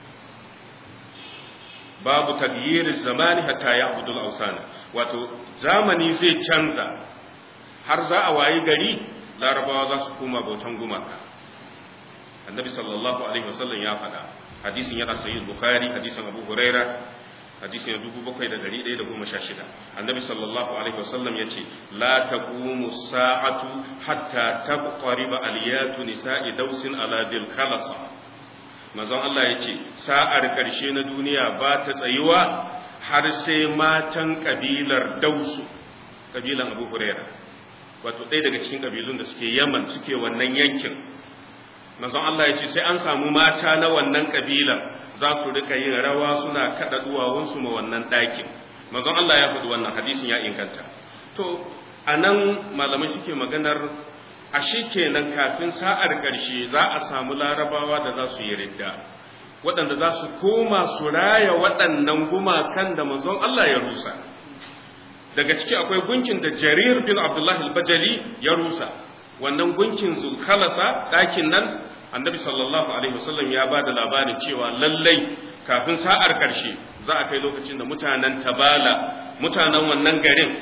babu taghyiri zamani hatta ya'budu al-awsan, wato zamani zai canza har za a wayi gari larabawa za su koma bautan gumaka. Annabi sallallahu alaihi wasallam ya faɗa, hadisin yana sahih Bukhari, hadisin Abu Huraira, hadisi na dubu bakwai da dari ɗaya da goma sha shida. Annabi sallallahu alaihi wasallam ya ce, la taqumu sa'atu hatta taqriba aliyatu nisa'i dausin ala dil khalasa. Manzon Allah ya ce, sa'ar karshe na duniya ba ta tsayuwa har sai matan kabilar Dausu, kabilan Abu Huraira, wato ɗaya daga cikin kabilun da suke Yaman, suke wannan yankin. Manzon Allah ya ce sai an samu mata na wannan kabilan za su rika yin rawa suna kada duwawunsu ma wannan ɗakin. Manzon Allah ya faɗi wannan, hadisin ya inganta. To anan malamai suke maganar ashe kenan kafin sa'ar ƙarshe za a samu larabawa da za su yi ridda. waɗanda za su koma su raya waɗannan gumakan da manzon Allah ya rusa. Daga ciki akwai gunkin da Jarir bin Abdullah al-Bajali ya rusa, wannan gunkin Zulkhalasa ɗakin nan annabi sallallahu alaihi wasallam ya ba da labarin cewa lallai kafin sa'ar ƙarshe za a kai lokacin da mutanen Tabala, mutanen wannan garin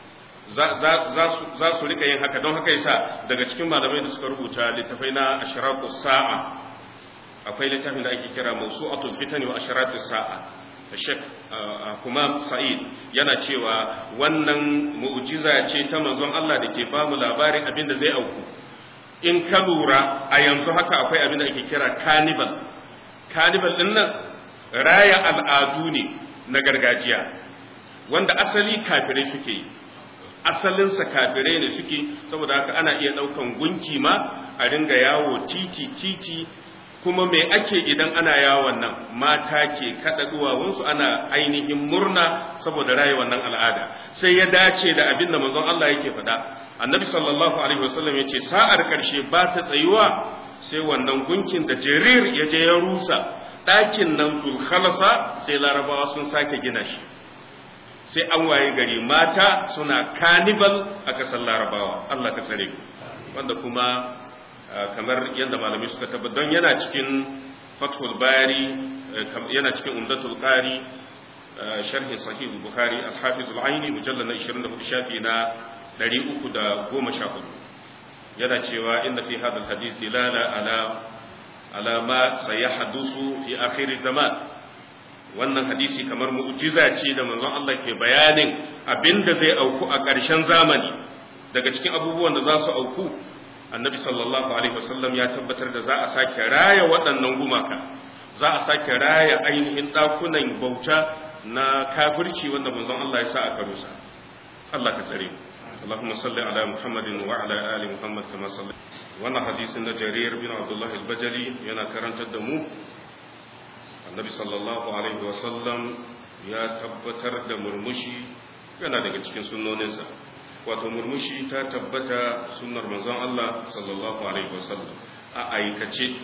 za su rika yin haka. Don haka yasa daga cikin malamai da suka rubuta littafai na ashraqus sa'a akwai littafin da ake kira mawsu'atul fitani wa ashratus sa'a. Sheikh Kumam Sa'id yana cewa wannan mu'jiza ce ta manzon Allah da ke ba mu labarin abin da zai auku. In ka lura a yanzu haka akwai abin da ake kira carnival. Carnival din nan raya al'adu ne na gargajiya wanda asali kafirai suke yi. Asalinsa kafirai ne suke, saboda haka ana iya ɗaukan gunki ma a ringa yawo titi titi. Kuma me ake idan ana yawon nan? Mata ke kada duwawunsu ana ainihin murna saboda raye wannan al'ada. Sai ya dace da abin da manzon Allah yake faɗa. Annabi sallallahu alaihi wasallam yace sa'ar karshe ba ta tsayuwa sai wannan gunkin da Jarir ya je ya rusa ɗakin nan Zulkhalasa, sai Larabawa sun sake gina shi. Sai an waye gari mata suna carnival a kasar Larabawa. Allah ka tsare wanda kuma kamar yadda malami suka tabbatar, don yana cikin Fathul Bari, yana cikin Umdatul Qari, sharhin Sahih Bukhari, Al-Hafiz Al-Aini mujallal na ishirin da hudu shafi na ɗari uku da goma sha hudu, yana cewa inna fi hadha al-hadith dilala ala ala ma sayahdusu fi akhir zaman. Wannan hadisi kamar mu'jiza ce da manzon Allah ke bayanin abinda zai auku a ƙarshen zamani. Daga cikin abubuwan da za su auku, annabi sallallahu alaihi wasallam ya tabbatar da za a sake raya waɗannan gumaka, za a sake raya ainihin ɗakunan bauta na kafirci wanda manzon Allah ya sa aka rusa. Allah ka tsare mu. Allahumma salli ala Muhammadin wa ala ali Muhammad kama salli. Wannan hadisin na Jarir bin Abdullah al-Bajali yana karantar da mu annabi sallallahu alaihi wasallam ya tabbatar da murmushi yana daga cikin sunnoninsa. Wato murmushi ta tabbata sunnar manzon Allah sallallahu alaihi wasallam a aikace,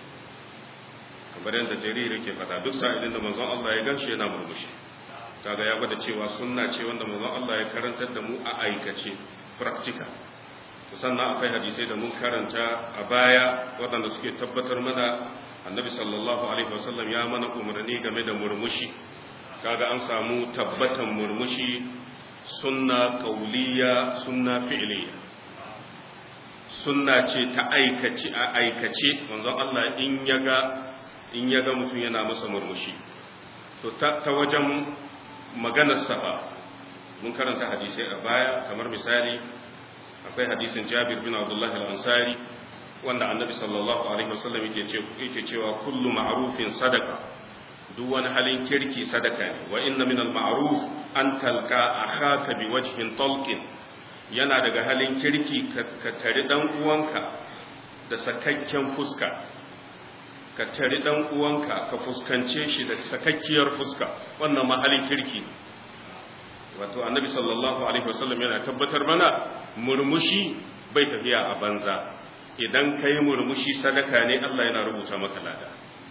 kamar yadda Jarir yake faɗa duk sa'ilin da manzon Allah ya ganshi yana murmushi. Kaga ya gwada cewa sunna ce wanda manzon Allah ya karantar da mu a aikace, practical. Sannan akwai hadisai da mun karanta a baya waɗanda suke tabbatar mana annabi sallallahu alaihi wasallam ya mana umarni game da murmushi. Kaga an samu tabbatan murmushi, sunna kauliya, sunna fi'liya. Sunna ce ta aikace a aikace, manzon Allah in yaga in yaga mutum yana masa murmushi. To ta, ta wajen maganar sa mun karanta hadisai a baya, kamar misali akwai hadisin Jabir bin Abdullah al-Ansari wanda annabi sallallahu alaihi wasallam yake ce yake cewa kullu ma'rufin sadaqa, duk wani halin kirki sadaka ne. Wa inna min al-ma'ruf an talqa akhaka bi wajhin talqin, yana daga halin kirki ka tari dan uwanka da sakakken fuska, ka tari dan uwanka ka fuskance shi da sakakkiyar fuska, wannan ma halin kirki. Wato annabi sallallahu alaihi wasallam yana tabbatar mana murmushi bai tafiya a banza. Idan kai murmushi sadaka ne, Allah yana rubuta maka lada.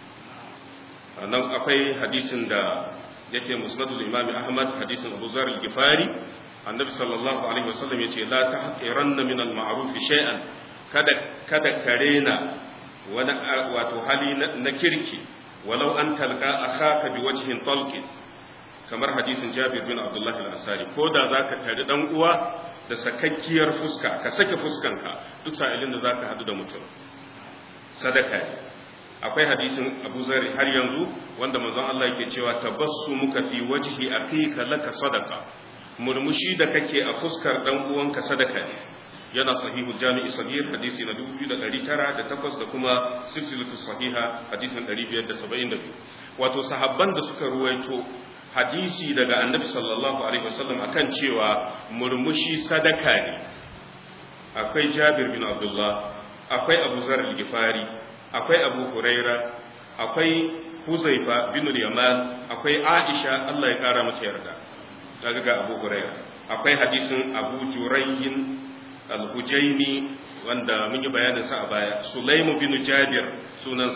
Nan akwai hadisin da yake musnadul imami Ahmad, hadisin Abu Zar al-Ghifari, annabi sallallahu alaihi wasallam yace la tahqiranna min al-ma'ruf shay'an, kada kada karena wani wato hali na kirki, walau an talqa akhaka bi wajhin talqin, kamar hadisin Jabir bin Abdullah al-Ansari, ko da zaka tare dan uwa da sakakkiyar fuska, ka sake fuskanka duk sa'ilin da zaka hadu da mutum, sadaka ne. Akwai hadisin Abu Zar har yanzu wanda manzon Allah yake cewa tabassumuka fi wajhi akhika laka sadaqa, murmushi da kake a fuskar dan uwanka sadaka ne. Yana sahihu Jami'i Sagir hadisi na dubu biyu da ɗari tara da takwas da kuma silsilatu sahiha hadisin ɗari biyar da saba'in da biyu. Wato sahabban da suka ruwaito hadisi daga annabi sallallahu alaihi wasallam akan cewa murmushi sadaka ne, akwai Jabir bin Abdullah, akwai Abu Zar al-Ghifari, akwai Abu Huraira, akwai Huzaifa bin al-Yaman, akwai Aisha Allah ya kara mata yarda, daga ga Abu Huraira. Akwai hadisin Abu Jurayhin al-Hujaini wanda mun yi bayanin sa a baya, Sulaimu bin Jabir sunansa.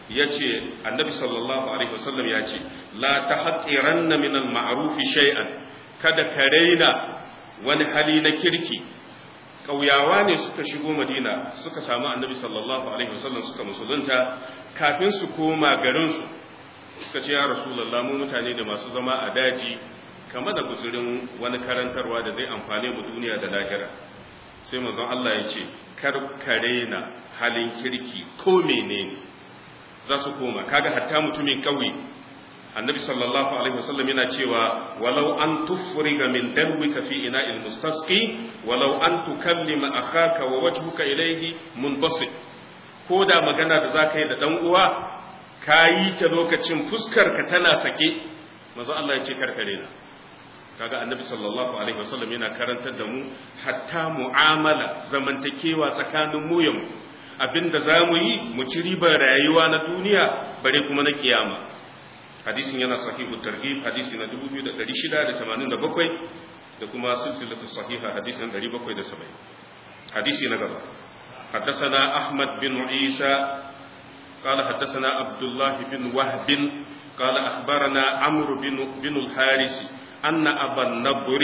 yace annabi sallallahu alaihi wasallam ya ce la tahqiranna min al-ma'ruf shay'an, kada ka raina wani hali na kirki. Kauyawa ne suka shigo Madina suka samu annabi sallallahu alaihi wasallam suka musulunta, kafin su koma garin su suka ce ya rasulullah mu mutane da masu zama a daji, kama da guzurin wani karantarwa da zai amfane mu duniya da lahira. Sai manzon Allah ya ce kar ka raina halin kirki ko menene. Za su koma, kaga hatta mutumin kauye annabi sallallahu alaihi wasallam yana cewa walau an tufriga min darwika fi ina'il mustasqi walau an tukallima akhaka wa wajhuka ilayhi munbasit, ko da magana da zaka yi da dan uwa kayi ta lokacin fuskar ka tana sake, manzo Allah ya ce karkare na. kaga annabi sallallahu alaihi wasallam yana karantar da mu hatta mu'amala zamantakewa tsakanin mu yamu, abinda zamu yi mu ci ribar rayuwa na duniya bare kuma na kiyama. hadisin yana sahihu targhib hadisi na dubu biyu da ɗari shida da tamanin da bakwai da kuma silsilatu sahiha hadisin ɗari bakwai da saba'in. hadisi na gaba حدثنا أحمد بن عيسى قال حدثنا عبد الله بن وهب قال أخبرنا عمرو بن بن الحارث أن أبا النضر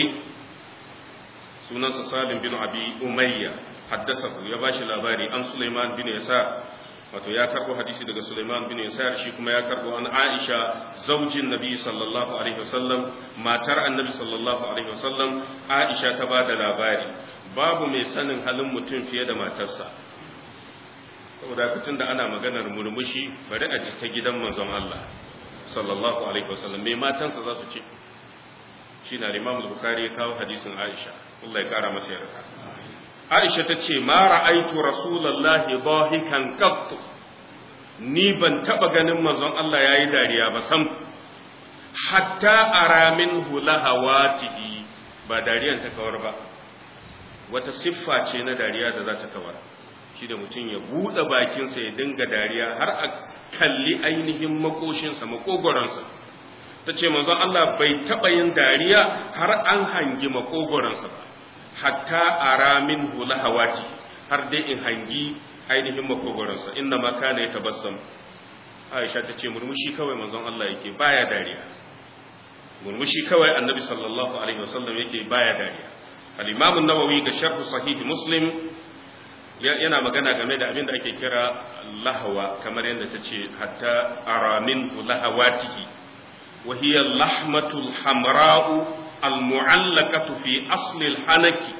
سنن سالم بن أبي أمية حدثه يا باشا الأباري عن سليمان بن يسار wato ya karbo hadisi daga Sulaiman bin Yasar, shi kuma ya karbo an Aisha zaujin Nabi sallallahu alaihi wasallam, matar Annabi sallallahu alaihi wasallam. Aisha ta bada labari, babu mai sanin halin mutum fiye da matarsa. Saboda kutun da ana maganar murmushi, bari a ji ta gidan manzon Allah sallallahu alaihi wasallam me matansa za su ce. Shi na Imam Bukhari ya kawo hadisin Aisha, Allah ya kara mata yarda. Aisha ta ce, ma ra'aitu Rasulallahi dahikan qattu, ni ban taba ganin manzon Allah yayi dariya ba sam, hatta ara minhu lahawatihi, ba dariyan ta kawar ba, wata siffa ce na dariya da za ta kawar, shi da mutum ya buɗe bakinsa ya dinga dariya har a kalli ainihin makoshinsa makogoransa. Ta ce manzon Allah bai taba yin dariya har an hangi makogoransa ba, hatta ara min lahawati, har dai in hangi ainihin makogoransa. inna ma kana yatabassam. Aisha ta ce murmushi kawai manzon Allah yake, baya dariya. Murmushi kawai annabi sallallahu alaihi wasallam yake, baya dariya. al-Imam an-Nawawi ga sharh sahih Muslim yana magana game da abin da ake kira lahawa, kamar yadda ta ce hatta ara min lahawatihi, wa hiya al-lahmatul hamra'u al-mu'allaqatu fi asli al-hanaki.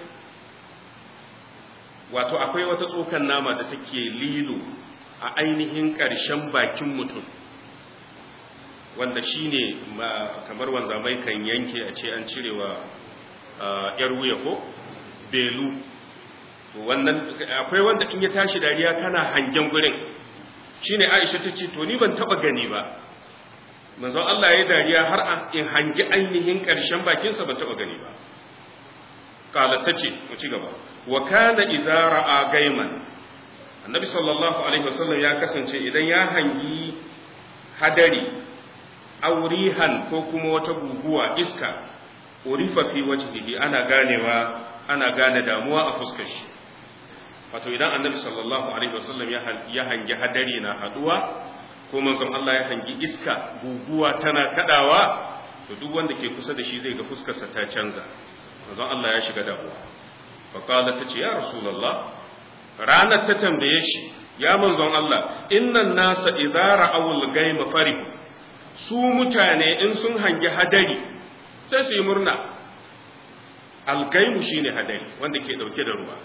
Wato akwai wata tsokan nama da take lilo a ainihin ƙarshen bakin mutum, wanda shine kamar wanda mai kan yanke a ce an cirewa yar wuya ko belu. Wannan akwai wanda in ya tashi dariya kana hangen gurin. Shine Aisha ta ce to ni ban taba gani ba manzon Allah ya yi dariya har in hangi ainihin ƙarshen bakinsa ban taɓa gani ba. Kala ta ce, mu ci gaba, wa kana idza ra'a gaiman, annabi sallallahu alaihi wasallam ya kasance idan ya hangi hadari, aurihan ko kuma wata guguwa iska, urifa fi wajhihi, ana ganewa ana gane damuwa a fuskar shi. Wato idan annabi sallallahu alaihi wasallam ya hangi hadari na haduwa, ko manzon Allah ya hangi iska guguwa tana kadawa, to duk wanda ke kusa da shi zai ga fuskarsa ta canza. Manzon Allah ya shiga damuwa. Fa qala tace ya rasulullah, ranar ta tambaye shi, ya manzon Allah, innan nasa idza ra'aw al-gayma farihu, su mutane in sun hangi hadari sai su yi murna. Al-gaymu shine hadari wanda ke dauke da ruwa,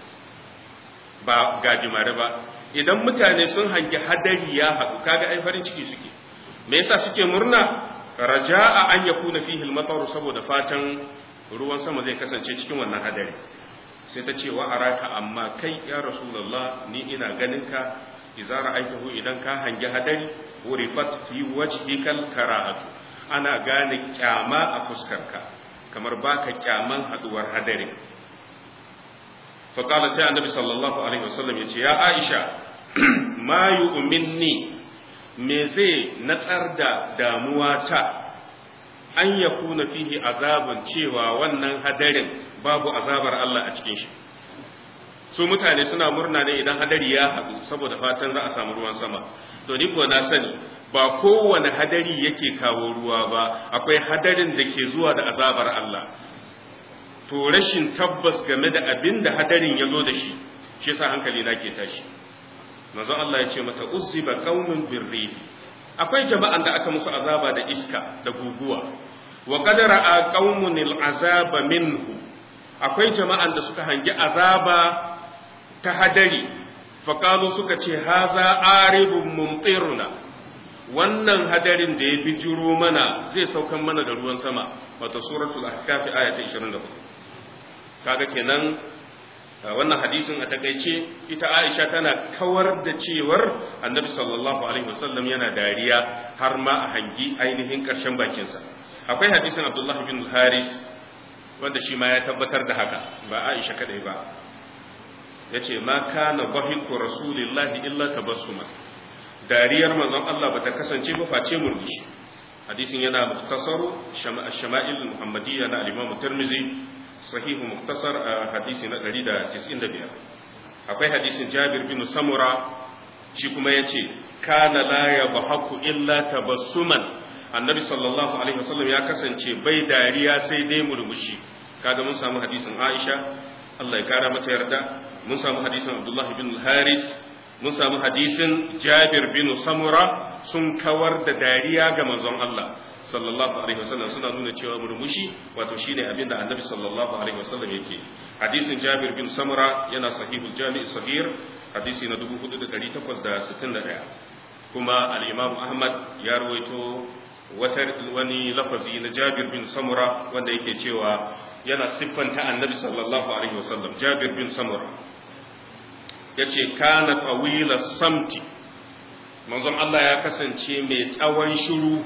ba gajimare ba. Idan mutane sun hangi hadari ya haɗu, kaga ai farin ciki suke. Me yasa suke murna? Raja'a an yakuna fihi al-matar, saboda fatan ruwan sama zai kasance cikin wannan hadari. Sai ta ce wa araka, amma kai ya rasulullah, ni ina ganin ka idza ra'aytahu, idan ka hangi hadari, urifat fi wajhikal karahatu, ana gane kyama a fuskarka, kamar baka kyaman haduwar hadari. fa qala sai annabi sallallahu alaihi wasallam yace, ya Aisha, ma yu'minni, me zai natsar da damuwa ta, an yakuna fihi azabun, cewa wannan hadarin babu azabar Allah a cikin shi. su mutane suna murna ne idan hadari ya haɗu saboda fatan za a samu ruwan sama. To ni kuwa na sani ba kowane hadari yake kawo ruwa ba, akwai hadarin da ke zuwa da azabar Allah. To rashin tabbas game da abin da hadarin ya zo da shi, shi yasa hankali na ke tashi. Manzon Allah ya ce mata uzziba qaumun birri, akwai jama'an da aka musu azaba da iska da guguwa, wa qad ra'a qaumun al'azaba minhu, akwai jama'an da suka hangi azaba ta hadari, faqalu suka ce haza aridun mumtiruna, wannan hadarin da ya bijiro mana zai saukan mana da ruwan sama. Wato suratul ahqaf aya ta ishirin da hudu. Kaga kenan wannan hadisin a takaice ita Aisha tana kawar da cewar Annabi sallallahu alaihi wasallam yana dariya har ma a hangi ainihin karshen bakinsa. Akwai hadisin Abdullah bin Haris wanda shi ma ya tabbatar da haka, ba Aisha kadai ba. Yace ma kana bahiku rasulillahi illa tabassuma, dariyar manzon Allah bata kasance ba face murmushi. Hadisin yana muktasaru shama'il muhammadiyya na al-Imam Tirmidhi, sahihu muktasar hadisi na ɗari da tis'in da biyar. Akwai hadisin Jabir bin Samura, shi kuma yace kana la yadhaku illa tabassuman, annabi sallallahu alaihi wasallam ya kasance bai dariya sai dai murmushi. Kaga mun samu hadisin Aisha, Allah ya kara mata yarda, mun samu hadisin Abdullah bin Haris, mun samu hadisin Jabir bin Samura, sun kawar da dariya ga manzon Allah sallallahu alaihi wasallam, suna nuna cewa murmushi wato shine abin da annabi sallallahu alaihi wasallam yake. Hadisin Jabir bin Samura yana sahihul Jami' Sahih, hadisi na dubu hudu da ɗari takwas da sittin da ɗaya. Kuma al-Imam Ahmad ya rawaito wata wani lafazi na Jabir bin Samura wanda yake cewa yana siffanta annabi sallallahu alaihi wasallam. Jabir bin Samura yace kana tawila samti, manzon Allah ya kasance mai tsawon shiru,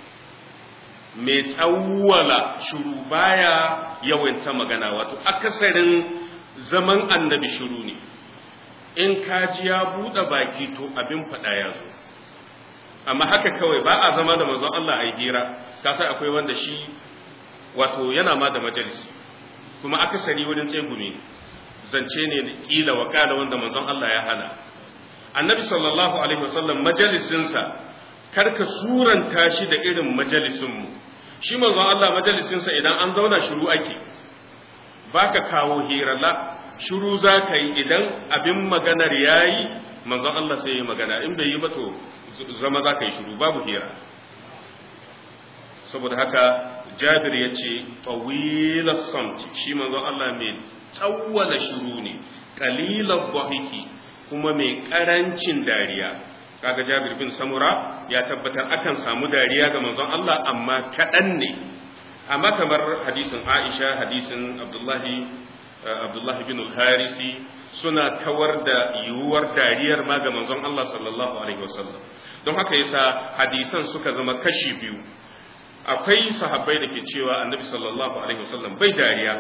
mai tsawwala shiru, baya yawaita magana. Wato akasarin zaman annabi shiru ne, in kaji ya buɗe baki to abin faɗa ya zo. Amma haka kawai ba a zama da manzon Allah a yi hira, ka sai akwai wanda shi wato yana ma da majalisi, kuma akasari wurin tsegumi zance ne kila wakala wanda manzon Allah ya hana. Annabi sallallahu alaihi wasallam majalisinsa karka suranta shi da irin majalisinmu. Shi manzon Allah majalisinsa idan an zauna shiru ake, baka kawo hirala, shiru za ka yi. Idan abin maganar yayi manzon Allah sai ya magana, in bai yi ba to zama za ka yi shiru, babu hira. Saboda haka Jabir ya ce tawilas samti, shi manzon Allah mai tsawwala shiru ne, qalilan dhahiki, kuma mai karancin dariya. Kaga Jabir bin Samura ya tabbatar akan samu dariya ga manzon Allah amma kaɗan ne. Amma kamar hadisin Aisha, hadisin Abdullahi Abdullahi bin al-Harisi suna kawar da yiwuwar dariyar ma ga manzon Allah sallallahu alaihi wasallam. Don haka yasa hadisan suka zama kashi biyu. Akwai sahabbai da ke cewa annabi sallallahu alaihi wasallam bai dariya,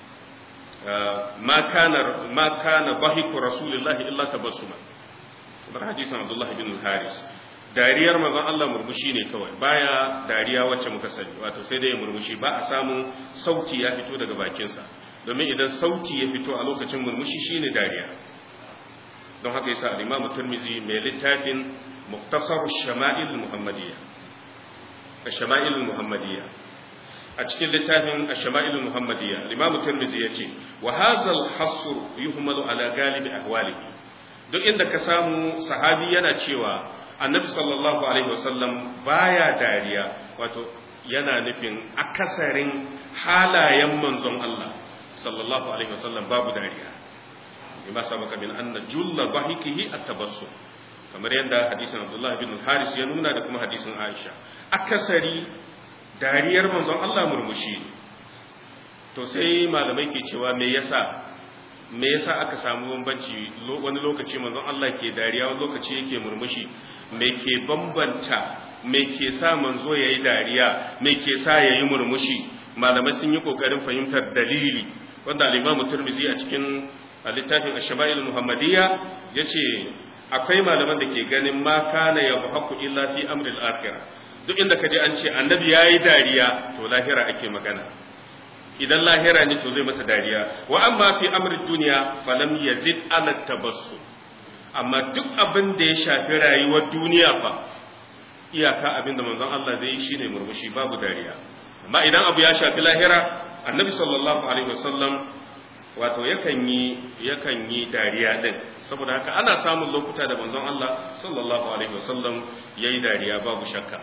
ma kana ma kana bahiku rasulillahi illa tabassuma. Bar hadisin Abdullah bin Haris, dariyar manzon Allah murmushi ne kawai, baya dariya wacce muka sani, wato sai dai murmushi, ba a samu sauti ya fito daga bakinsa, domin idan sauti ya fito a lokacin murmushi shine dariya. Don haka yasa al-Imam Tirmidhi mai littafin Mukhtasar Shama'il Muhammadiyya, Shama'il Muhammadiyya, a cikin littafin Shama'il Muhammadiyya al-Imam Tirmidhi yace wa hadha al-hasr yuhmalu ala galibi ahwalihi. Duk inda ka samu sahabi yana cewa annabi sallallahu alaihi wasallam baya dariya, wato yana nufin akasarin halayen manzon Allah sallallahu alaihi wasallam babu dariya. Bima sabaka min anna julla dhahikihi at-tabassum, kamar yadda hadisin Abdullah bin Haris ya nuna da kuma hadisin Aisha, akasari dariyar manzon Allah murmushi. To sai malamai ke cewa me yasa me yasa aka samu bambanci, wani lokaci manzon Allah ke dariya, wani lokaci yake murmushi? Me ke bambanta, me ke sa manzo yayi dariya, me ke sa yayi murmushi? Malamai sun yi kokarin fahimtar dalili, wanda al-Imam Tirmidhi a cikin littafin Ash-Shama'il Muhammadiyya yace akwai malaman da ke ganin ma kana yadhaku illa fi amril akhirah. Duk inda kaje an ce annabi yayi dariya to lahira ake magana. idan lahira ne to zai mata dariya wa amma fi amri duniya falam yazid ala tabassum amma duk abin da ya shafi rayuwar duniya fa iyaka abin da manzon Allah zai yi shine murmushi babu dariya amma idan abu ya shafi lahira annabi sallallahu alaihi wasallam wato yakan yi yakan yi dariya din saboda haka ana samun lokuta da manzon Allah sallallahu alaihi wasallam yayi dariya babu shakka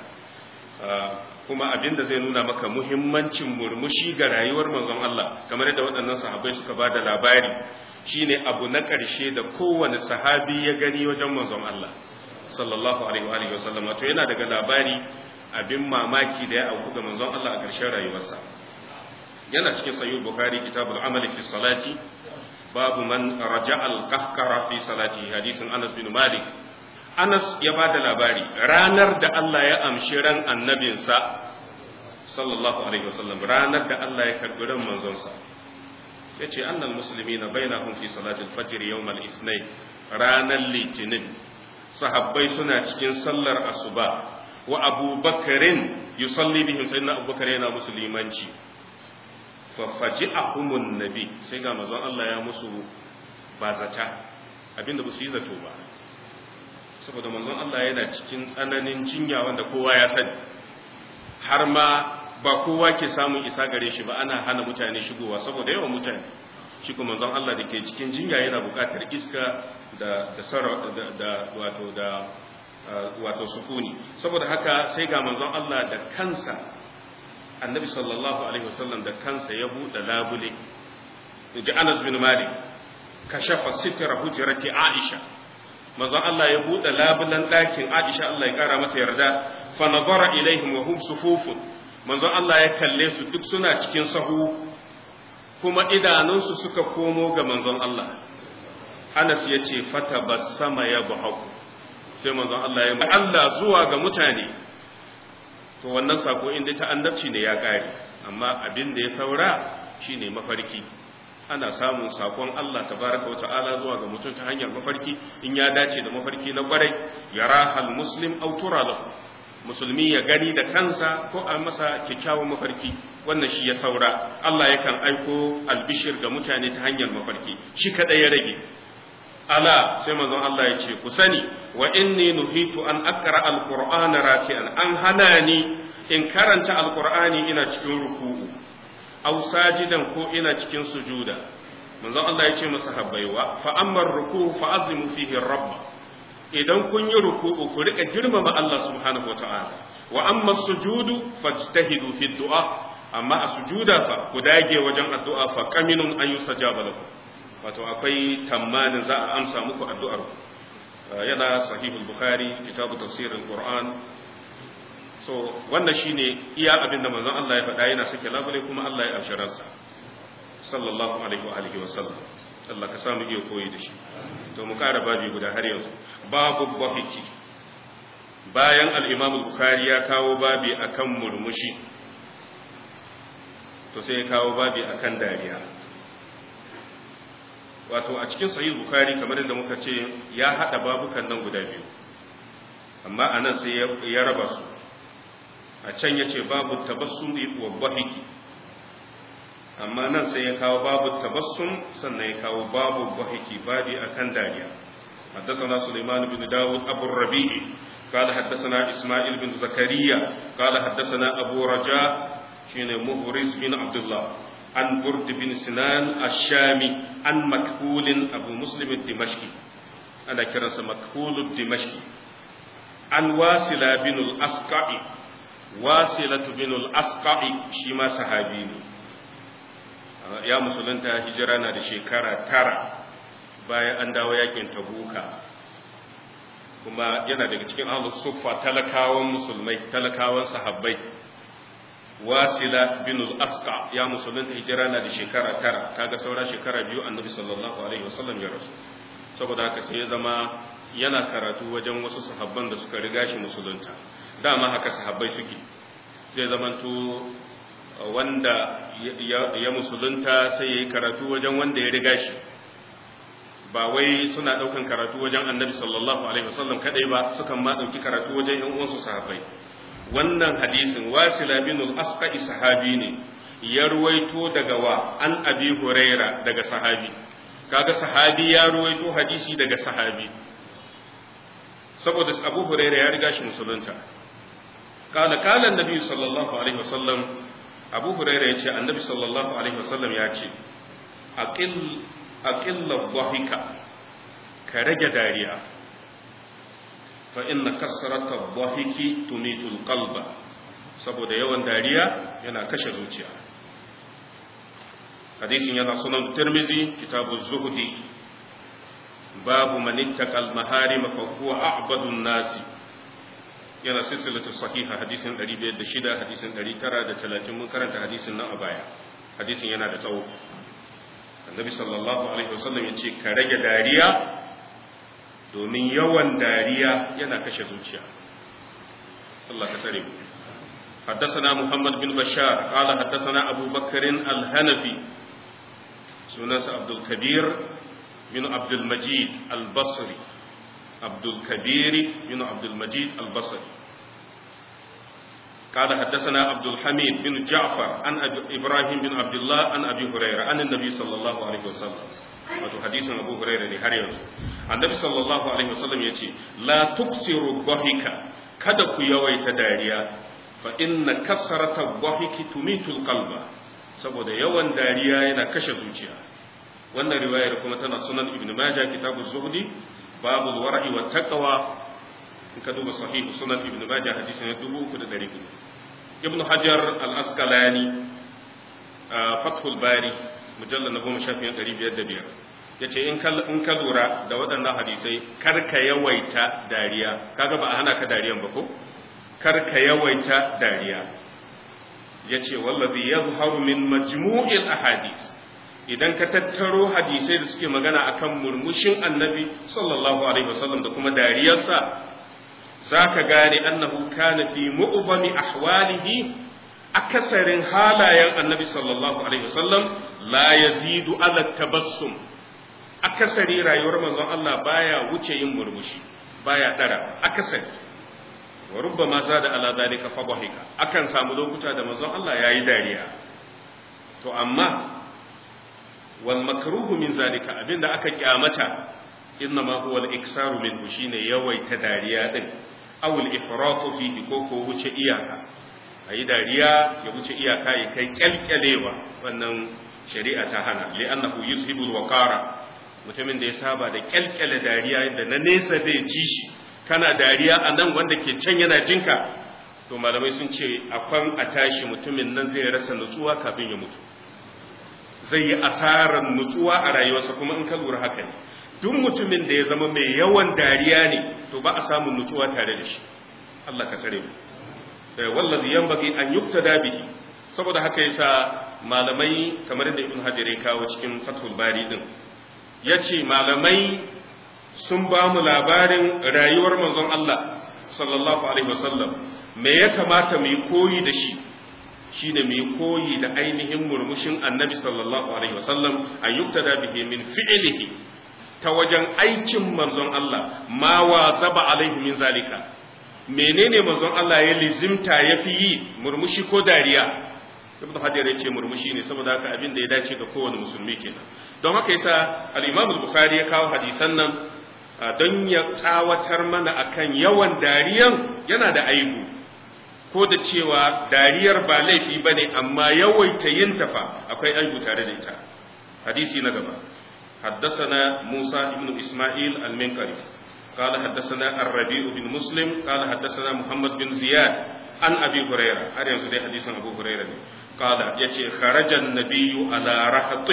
kuma abinda zai nuna maka muhimmancin murmushi ga rayuwar manzon Allah kamar yadda waɗannan sahabbai suka bada labari shine abu na ƙarshe da kowane sahabi ya gani wajen manzon Allah sallallahu alaihi wasallam wato yana daga labari abin mamaki da ya auku ga manzon Allah a ƙarshen rayuwarsa yana cikin sahih bukhari kitabul amali fi salati babu man raja'a al-qahqara fi salati hadisin Anas bin Malik Anas ya bada labari ranar da Allah ya amshi ran annabinsa sallallahu alaihi wasallam ranar da Allah ya karbi ran manzonsa yace annal muslimina bainahum fi salati al-fajr yawm al-ithnain ranar litinin sahabbai suna cikin sallar asuba wa abubakarin yusalli bihim sayyidina abubakar yana musulmanci fafaji'ahumun nabi sai ga manzon Allah ya musu bazata abinda ba su yi zato ba saboda manzon Allah yana cikin tsananin jinya wanda kowa ya sani har ma ba kowa ke samun isa gare shi ba ana hana mutane shigowa saboda yawan mutane shi kuma manzon Allah da ke cikin jinya yana buƙatar iska da da da, da wato da wato sukuni saboda haka sai ga manzon Allah da kansa annabi sallallahu alaihi wasallam da kansa ya buɗe labule inji Anas bin Malik kashafa sitra hujrati Aisha manzon Allah ya buɗe labulan ɗakin Aisha Allah ya kara mata yarda fa nazara ilaihim wa hum sufufun manzon Allah ya kalle su duk suna cikin sahu kuma idanunsu suka komo ga manzon Allah Anas ya ce fatabassama ya bahaku sai manzon Allah ya Allah zuwa ga mutane to wannan sako inda ta annabci ne ya kare amma abin da ya saura shine mafarki ana samun sakon Allah tabaraka wata'ala zuwa ga mutum ta hanyar mafarki in ya dace da mafarki na kwarai yarahal muslim aw tura lahu musulmi ya gani da kansa ko a masa kyakkyawan mafarki wannan shi ya saura Allah yakan aiko albishir ga mutane ta hanyar mafarki shi kada ya rage ala sai manzon Allah ya ce ku sani wa inni nuhitu an aqra alqur'ana raki'an an hana ni in karanta alqur'ani ina cikin ruku'u aw sajidan ko ina cikin sujuda manzon Allah ya ce masa habbaiwa fa amma ruku'u fa azimu fihi rabb idan kun yi ruku'u ku rika girmama Allah subhanahu wataala wa amma sujudu fajtahidu fi du'a amma a sujuda fa ku dage wajen addu'a fa qaminun an yusajaba lakum wato akwai tamanin za a amsa muku addu'ar yana sahihul bukhari kitabu tafsirul qur'an so wannan shine iya abin da manzon Allah ya faɗa yana sake labule kuma Allah ya amshararsa sallallahu alaihi wa alihi wa sallam Allah ka samu iya koyi da shi to mu kara babi guda har yanzu babu bahiki bayan al-imam al-bukhari ya kawo babi akan murmushi to sai ya kawo babi akan dariya wato a cikin sahih bukhari kamar yadda muka ce ya hada babukan nan guda biyu amma anan sai ya raba su a can yace babu tabassumi wa bahiki amma nan sai ya kawo babu tabassum sannan ya kawo babu bahiki babi akan dariya حدثنا سليمان بن داود أبو الربيع قال حدثنا إسماعيل بن زكريا قال حدثنا أبو رجاء شين مهرز بن عبد الله عن برد بن سنان الشامي عن مكحول أبو مسلم الدمشقي أنا كرس مكحول الدمشقي عن واصلة بن الأسقع واصلة بن الأسقع شما صحابيني يا مسلمتا هجرانا da shekara tara bayan an dawo yakin tabuka kuma yana daga cikin ahlus suffa talakawan musulmai talakawan sahabbai wasila bin al-asqa ya musulunta hijira na da shekara tara kaga saura shekara biyu annabi sallallahu alaihi wasallam ya rasu saboda haka sai ya zama yana karatu wajen wasu sahabban da suka riga shi musulunta dama haka sahabbai suke zai zamanto wanda ya musulunta sai yayi karatu wajen wanda ya riga shi ba wai suna daukan karatu wajen annabi sallallahu alaihi wasallam kadai ba sukan ma dauki karatu wajen yan uwansu sahabbai wannan hadisin wasila bin al-asqa sahabi ne ya ruwaito daga wa an abi huraira daga sahabi kaga sahabi ya ruwaito hadisi daga sahabi saboda abu huraira ya riga shi musulunta قال قال النبي صلى الله عليه وسلم أبو هريرة يقول النبي صلى الله عليه وسلم يقول أقل أقل الضحك كرج داريا فإن كسرة الضحك تميت القلب saboda yawan dariya yana kashe zuciya hadisin yana sunan Tirmidhi kitabu zuhdi babu man ittaqal maharim fa huwa a'badun nasi yana silsilatu sahiha hadisin ɗari biyar da shida hadisin ɗari tara da talatin mun karanta hadisin nan a baya hadisin yana da tsawo annabi sallallahu alaihi wasallam ya ce ka rage dariya domin yawan dariya yana kashe zuciya Allah ka tsare mu حدثنا محمد بن بشار قال حدثنا أبو بكر الهنفي سناس عبد الكبير بن عبد المجيد البصري عبد الكبير بن عبد المجيد البصري قال حدثنا عبد الحميد بن جعفر عن إبراهيم بن عبد الله عن أبي هريرة عن النبي صلى الله عليه وسلم wato hadisin Abu Hurairah ne har yanzu annabi sallallahu alaihi wasallam yace la tuksiru dhahika kada ku yawaita dariya fa inna kasrata dhahiki tumitul qalba saboda yawan dariya yana kashe zuciya wannan riwayar kuma tana sunan Ibn Majah kitabu zuhdi babul wara'i wat taqwa in ka duba sahih sunan Ibn Majah hadisin dubu uku da ɗari biyu Ibn Hajar al-Asqalani Fathul Bari mujallal na goma shafi ɗari biyar da biyar yace in ka in ka lura da waɗannan hadisai kar ka yawaita dariya kaga ba a hana ka dariyan ba ko kar ka yawaita dariya yace wallazi yazharu min majmu'il ahadith idan ka tattaro hadisai da suke magana akan murmushin annabi sallallahu alaihi wasallam da kuma dariyarsa zaka gane annahu kana fi mu'zami ahwalihi akasarin halayen annabi sallallahu alaihi wasallam la yazidu ala tabassum akasari rayuwar manzon Allah baya wuce yin murmushi baya dara akasari wa rubbama zada ala zalika fa dhahika akan samu lokuta da manzon Allah yayi dariya to amma wal makruhu min zalika abinda aka kyamata inma huwa al iksaru minhu shine yawaita dariya din aw al ifratu fihi ko ko wuce iyaka ayi dariya ya wuce iyaka ya kai kyalkyalewa wannan shari'a ta hana li annahu yuzhibu al waqara mutumin da ya saba da kyalkyale dariya da na nesa zai ji shi kana dariya a nan wanda ke can yana jinka to malamai sun ce akwan a tashi mutumin nan zai rasa nutsuwa kafin ya mutu zai yi asarar nutsuwa a rayuwarsa kuma in ka lura haka ne duk mutumin da ya zama mai yawan dariya ne to ba a samun nutsuwa tare da shi Allah ka tsare mu wallazi yanbaghi an yuktada bihi saboda haka yasa malamai kamar da Ibn Hajar ya kawo cikin Fathul Bari din yace malamai sun ba mu labarin rayuwar manzon Allah sallallahu alaihi wasallam me ya kamata mu yi koyi da shi shine mu yi koyi da ainihin murmushin annabi sallallahu alaihi wasallam ayyuktada bihi min fi'lihi ta wajen aikin manzon Allah ma wa zaba alaihi min zalika menene manzon Allah ya lizimta yafi yi murmushi ko dariya Ibn Hajar ya ce murmushi ne saboda haka abin da ya dace ga kowane musulmi kenan don haka yasa al-Imam al-Bukhari ya kawo hadisan nan don ya tsawatar mana akan yawan dariyan yana da aibu ko da cewa dariyar ba laifi bane amma yawaita yin tafa akwai aibu tare da ita hadisi na gaba حدثنا موسى بن إسماعيل المنقري قال حدثنا الربيع بن مسلم قال حدثنا محمد بن زياد عن أبي هريرة هذا يقول حديث أبو هريرة قال يتي خرج النبي على رهط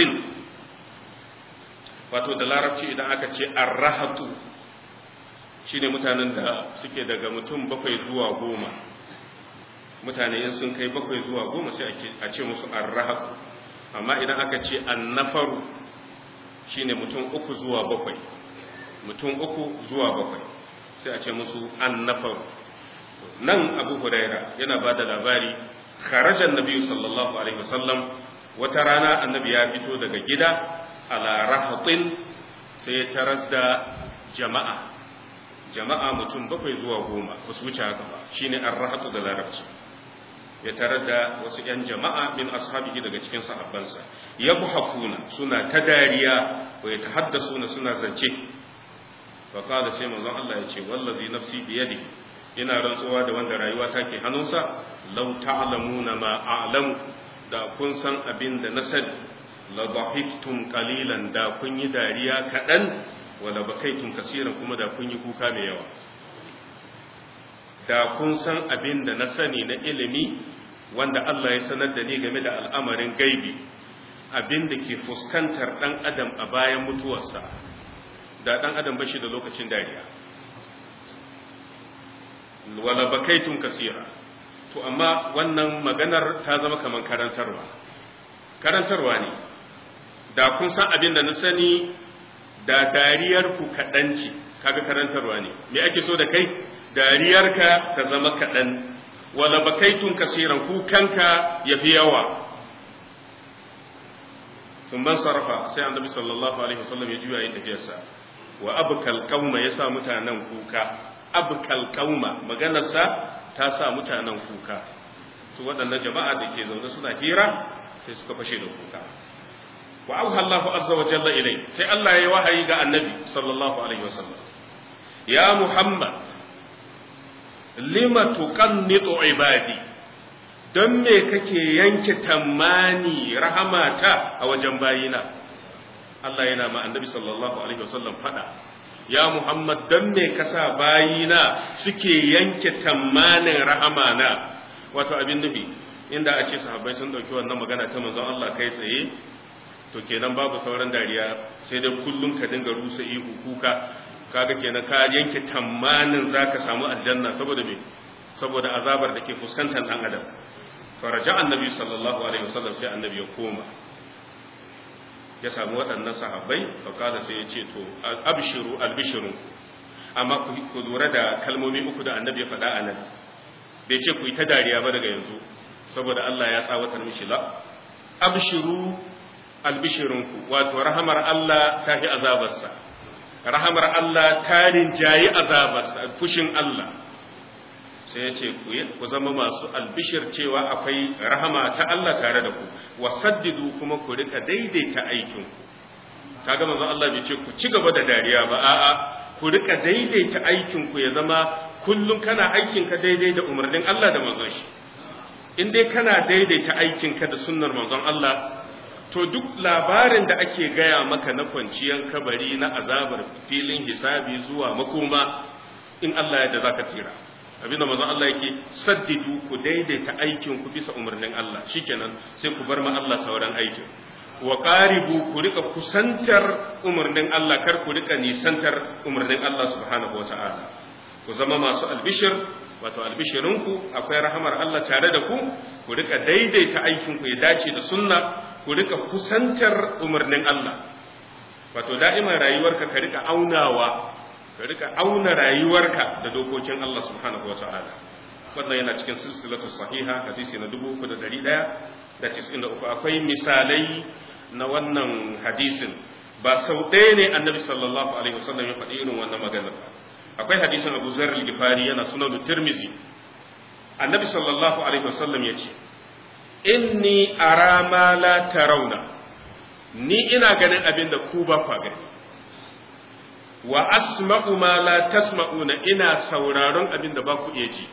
wato da larabci idan aka ce arrahatu shine mutanen da suke daga mutum bakwai zuwa goma mutane in sun kai bakwai zuwa goma sai a ce musu arrahatu amma idan aka ce annafaru shine mutum uku zuwa bakwai mutum uku zuwa bakwai sai a ce musu annafaru nan Abu Huraira yana bada labari kharajan nabi sallallahu alaihi wasallam wata rana annabi ya fito daga gida ala rahatin sai taras da jama'a jama'a mutum bakwai zuwa goma ba su wuce haka ba shine ar-rahatu da larabci ya tarar da wasu ‘yan jama'a min ashabihi daga cikin sahabbansa, ya buhakuna suna ta dariya ko ya tahaddasuna suna zance. Faƙada sai manzon Allah ya ce, wallazi nafsi biyadi, ina rantsuwa da wanda rayuwa take hannunsa, lau ta'lamuna ma a'lamu, da kun san abin da na sani, la dhahiktum qalilan, da kun yi dariya kaɗan, wala bakaitum kasiran, kuma da kun yi kuka mai yawa. Da kun san abin da na sani na ilimi wanda Allah ya sanar da ni game da al'amarin gaibi, abin da ke fuskantar ɗan adam a bayan mutuwarsa, da ɗan adam bashi da lokacin dariya. Wala bakaitun kasira. To amma wannan maganar ta zama kamar karantarwa. Karantarwa ne. Da kun san abin da na sani, da dariyar ku kaɗan ce, kaga karantarwa ne. Me ake so da kai? Dariyarka ta zama kaɗan. Wala bakaitun kasiran, kukanka ya fi yawa. Sun ban sarrafa sai annabi sallallahu alaihi wasallam ya juya yin tafiyarsa. Wa abkal qauma ya sa mutanen kuka. Abkal qauma, maganarsa ta sa mutanen kuka. Su waɗannan jama'a da ke zaune suna hira sai suka fashe da kuka. Wa auha Allahu azza wa jalla ilai, sai Allah ya yi wahayi ga annabi sallallahu alaihi wasallam. Ya Muhammad, lima tuqannitu ibadi, don me kake yanke tamani rahamata a wajen bayina? Allah yana ma annabi sallallahu alaihi wasallam fada, ya Muhammad, don me kasa bayina suke yanke tamanin rahamana? Wato abin nufi, inda a ce sahabbai sun dauki wannan magana ta manzon Allah kai tsaye, to kenan babu sauran dariya, sai dai kullum ka dinga rusa ihu kuka. Kaga kenan ka yanke tamanin zaka samu aljanna saboda me? Saboda azabar da ke fuskantar dan adam. Faraja annabi sallallahu alaihi wasallam, sai annabi ya koma ya samu waɗannan sahabbai, fa kada sai ya ce to abshiru albishirun, amma ku lura da kalmomi uku da annabi ya faɗa anan. Bai ce ku yi ta dariya ba daga yanzu, saboda Allah ya tsawatar mishi la. Abshiru albishirunku, wato rahamar Allah ta fi azabarsa. Rahamar Allah ta rinjayi azabarsa, fushin Allah. Sai ya ce ku zama masu albishir cewa akwai rahama ta Allah tare da ku, wasaddidu kuma ku rika daidaita aikinku. Kaga manzon Allah bai ce ku ci gaba da dariya ba, a'a ku rika daidaita aikinku, ya zama kullum kana aikinka daidai da umarnin Allah da manzon shi. In dai kana daidaita aikinka da sunnar manzon Allah, to duk labarin da ake gaya maka na kwanciyar kabari, na azabar filin hisabi zuwa makoma, in Allah ya da zaka tsira. Abinda manzon Allah yake, saddidu ku daidaita aikin ku bisa umarnin Allah, shikenan sai ku bar ma Allah sauran aikin. Wa qaribu, ku rika kusantar umarnin Allah, kar ku rika nisantar umarnin Allah subhanahu wataala. Ku zama masu albishir, wato albishirinku akwai rahamar Allah tare da ku, ku rika daidaita aikin ku ya dace da sunna, ku rika kusantar umarnin Allah. Wato da'iman rayuwarka ka rika aunawa, ka rika auna rayuwarka da dokokin Allah subhanahu wata'ala. Wannan yana cikin silsilatu sahiha, hadisi na dubu uku da dari ɗaya da tis'in da uku. Akwai misalai na wannan hadisin, ba sau ɗaya ne annabi sallallahu alaihi wasallam ya faɗi irin wannan magana. Akwai hadisin Abu Zar al-Ghifari yana sunan Tirmidhi. Annabi sallallahu alaihi wasallam ya ce, inni ara ma la tarawna, ni ina ganin abin da ku ba kwa gani. Wa asma'u ma la tasma'una, ina sauraron abin da ba ku iya ji.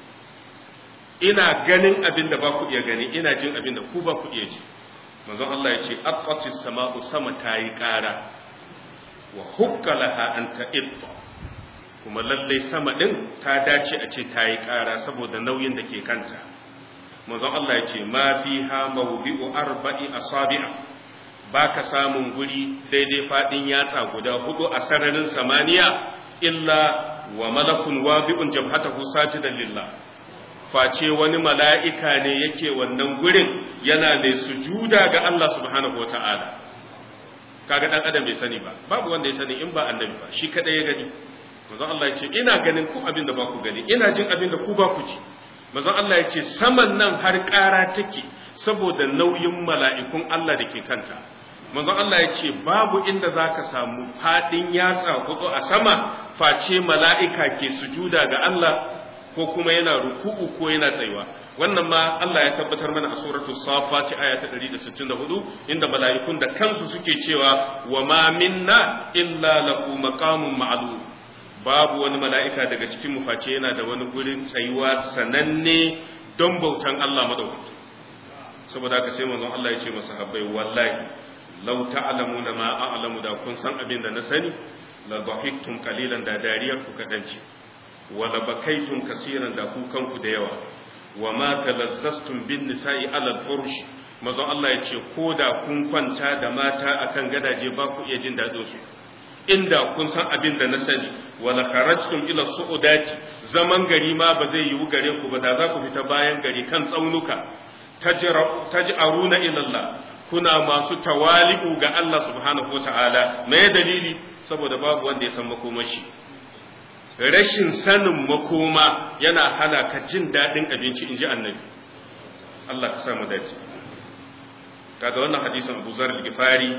Ina ganin abin da ba ku iya gani, ina jin abin da ku ba ku iya ji. Manzon Allah ya ce, aqatis sama'u, sama tayi ƙara, wa hukka laha an ta'ibba, kuma lalle sama din ta dace a ce tayi ƙara saboda nauyin da ke kanta. Manzon Allah ya ce, ma fiha mawdi'u arba'i asabi'a, baka samun guri daidai fadin yatsa guda hudu a sararin samaniya, illa wa malakun wabi'un jabhatahu sajidan lillah, face wani mala'ika ne yake wannan gurin yana mai sujuda ga Allah subhanahu wata'ala. Kaga dan adam bai sani ba, babu wanda ya sani in ba annabi ba, shi kadai ya gani. Manzon Allah ya ce, ina ganin ku abin da ba ku gani, ina jin abin da ku ba ku ji. Manzon Allah ya ce, saman nan har ƙara take saboda nauyin mala'ikun Allah da ke kanta. Manzon Allah ya ce, babu inda za ka samu faɗin yatsa hudu a sama face mala'ika ke sujuda ga Allah, ko kuma yana ruku'u ko yana tsayuwa. wannan ma Allah ya tabbatar mana a suratul safat aya ta ɗari da sittin da hudu inda mala'ikun da kansu suke cewa wa ma minna illa lahu maqamun ma'lum babu wani mala'ika daga cikin mu face yana da wani gurin tsayuwa sananne don bautan Allah madaukaki saboda haka sai manzon Allah ya ce masahabbai wallahi law ta'lamuna ma a'lamu da kun san abin da na sani la dhahiktum qalilan da dariyar ku kadan ce wa la bakaitum kaseeran da ku kanku da yawa wa ma talazzastum bin nisa'i ala al-furush manzon Allah ya ce ko da kun kwanta da mata akan gadaje ba ku iya jin dadin su inda kun san abin da na sani wala kharajtum ila su'udati zaman gari ma ba zai yiwu gare ku ba da za ku fita bayan gari kan tsaunuka taj'aruna ila Allah kuna masu tawali'u ga Allah subhanahu wataala me dalili saboda babu wanda ya san makomashi rashin sanin makoma yana hana ka jin dadin abinci inji annabi Allah ka samu dace kaga wannan hadisin Abu Zar al-Ghifari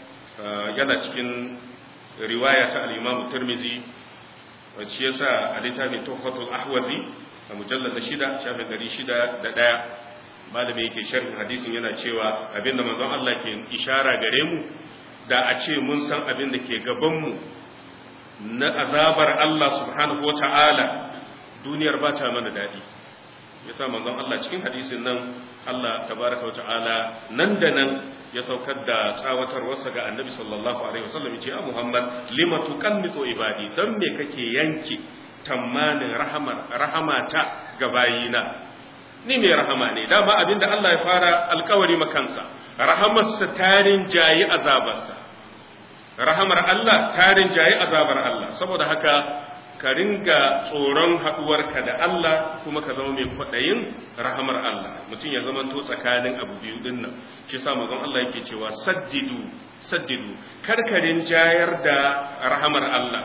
yana cikin riwaya ta al-Imam Tirmidhi wacce yasa a littafin Tuhfatul Ahwazi a mujallad na shida shafin ɗari shida da ɗaya malami yake sharhin hadisin yana cewa abinda manzon Allah ke ishara gare mu da a ce mun san abin da ke gaban mu na azabar Allah subhanahu wata'ala duniyar ba ta mana dadi yasa manzon Allah cikin hadisin nan Allah tabaraka wata'ala nan da nan ya saukar da tsawatarwarsa ga annabi sallallahu alaihi wasallam yace a Muhammad lima tuqannitu ibadi dan me kake yanke tamanin rahamar rahamata ga bayina ni mai rahama ne dama abinda Allah ya fara alkawari makansa rahamarsa tarin jayi azabarsa rahamar Allah tarin jayi azabar Allah saboda haka ka ringa tsoron haduwarka da Allah kuma ka zama mai kwadayin rahamar Allah mutum ya zama to tsakanin abu biyu din nan shi yasa manzon Allah yake cewa saddidu saddidu karkarin jayar da rahamar Allah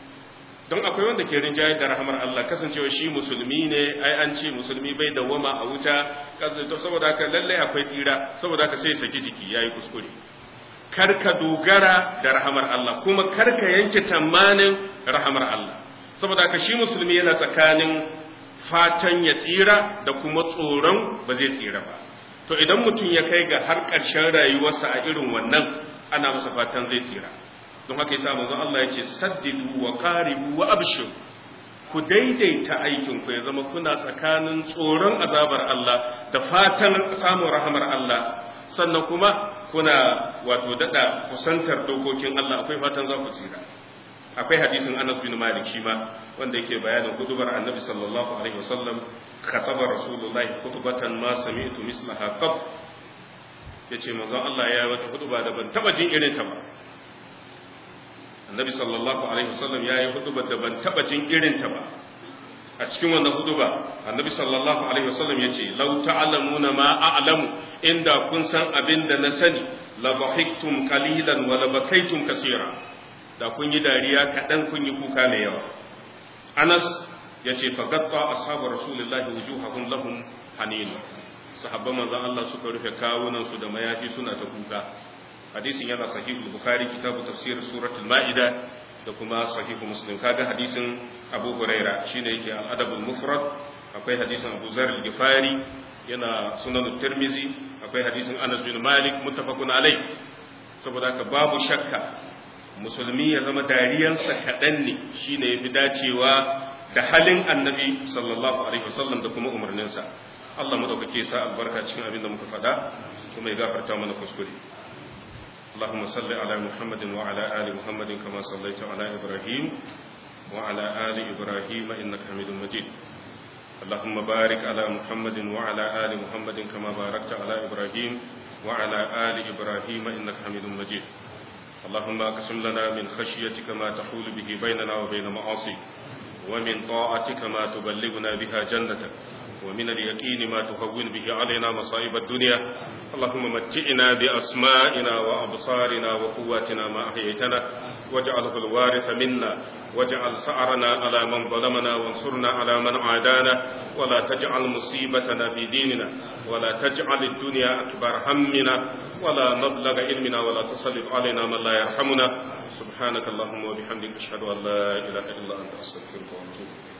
don akwai wanda ke rinjayar da rahamar Allah kasancewa shi musulmi ne ai an ce musulmi bai dawama a wuta saboda haka lalle akwai tsira saboda haka sai saki jiki yayi kuskure karka dogara da rahamar Allah kuma karka yanke tamanin rahamar Allah saboda haka shi musulmi yana tsakanin fatan ya tsira da kuma tsoron ba zai tsira ba to idan mutum ya kai ga har ƙarshen rayuwarsa a irin wannan ana masa fatan zai tsira don haka yasa manzon Allah yace saddidu wa qaribu wa abshir ku daidaita aikin ku ya zama kuna tsakanin tsoron azabar Allah da fatan samun rahamar Allah sannan kuma kuna wato dada kusantar dokokin Allah akwai fatan za ku tsira akwai hadisin Anas bin Malik shi ma wanda yake bayanin hudubar Annabi sallallahu alaihi wasallam khataba Rasulullahi khutbatan ma sami'tu mislaha qab yace manzon Allah ya wata huduba da ban taba jin irin ta ba Annabi sallallahu alaihi wasallam ya yi hudubar da ban taba jin irin ta ba a cikin wannan huduba Annabi sallallahu alaihi wasallam yace law ta'lamuna ma a'lamu inda kun san abin da na sani la bahiktum qalilan wa la bakaytum kaseera da kun yi dariya kadan kun yi kuka mai yawa Anas yace fa gatta ashabu rasulullahi wujuhahum lahum hanin sahabban manzon Allah suka rufe kawunan su da mayafi suna ta kuka hadisin yana sahihul bukhari kitabu tafsir suratul maida da kuma sahihu muslim kaga hadisin abu huraira shine yake al-adabul mufrad akwai hadisin abu zar al-ghifari yana sunan tirmizi akwai hadisin anas bin malik muttafaqun alai saboda haka babu shakka musulmi ya zama dariyansa kadan ne shine yafi dacewa da halin annabi sallallahu alaihi wasallam da kuma umarninsa Allah madaukake sa albarka cikin abin da muka faɗa kuma ya gafarta mana kuskure اللهم صل على محمد وعلى آل محمد كما صليت على إبراهيم وعلى آل إبراهيم إنك حميد مجيد اللهم بارك على محمد وعلى آل محمد كما باركت على إبراهيم وعلى آل إبراهيم إنك حميد مجيد اللهم اقسم لنا من خشيتك ما تحول به بيننا وبين معاصيك ومن طاعتك ما تبلغنا بها جنتك ومن اليقين ما تهون به علينا مصائب الدنيا اللهم متئنا بأسمائنا وأبصارنا وقواتنا ما أحييتنا واجعله الوارث منا واجعل سعرنا على من ظلمنا وانصرنا على من عادانا ولا تجعل مصيبتنا في ديننا ولا تجعل الدنيا أكبر همنا ولا مبلغ علمنا ولا تسلط علينا من لا يرحمنا سبحانك اللهم وبحمدك أشهد أن لا إله إلا أنت أستغفرك وأتوب إليك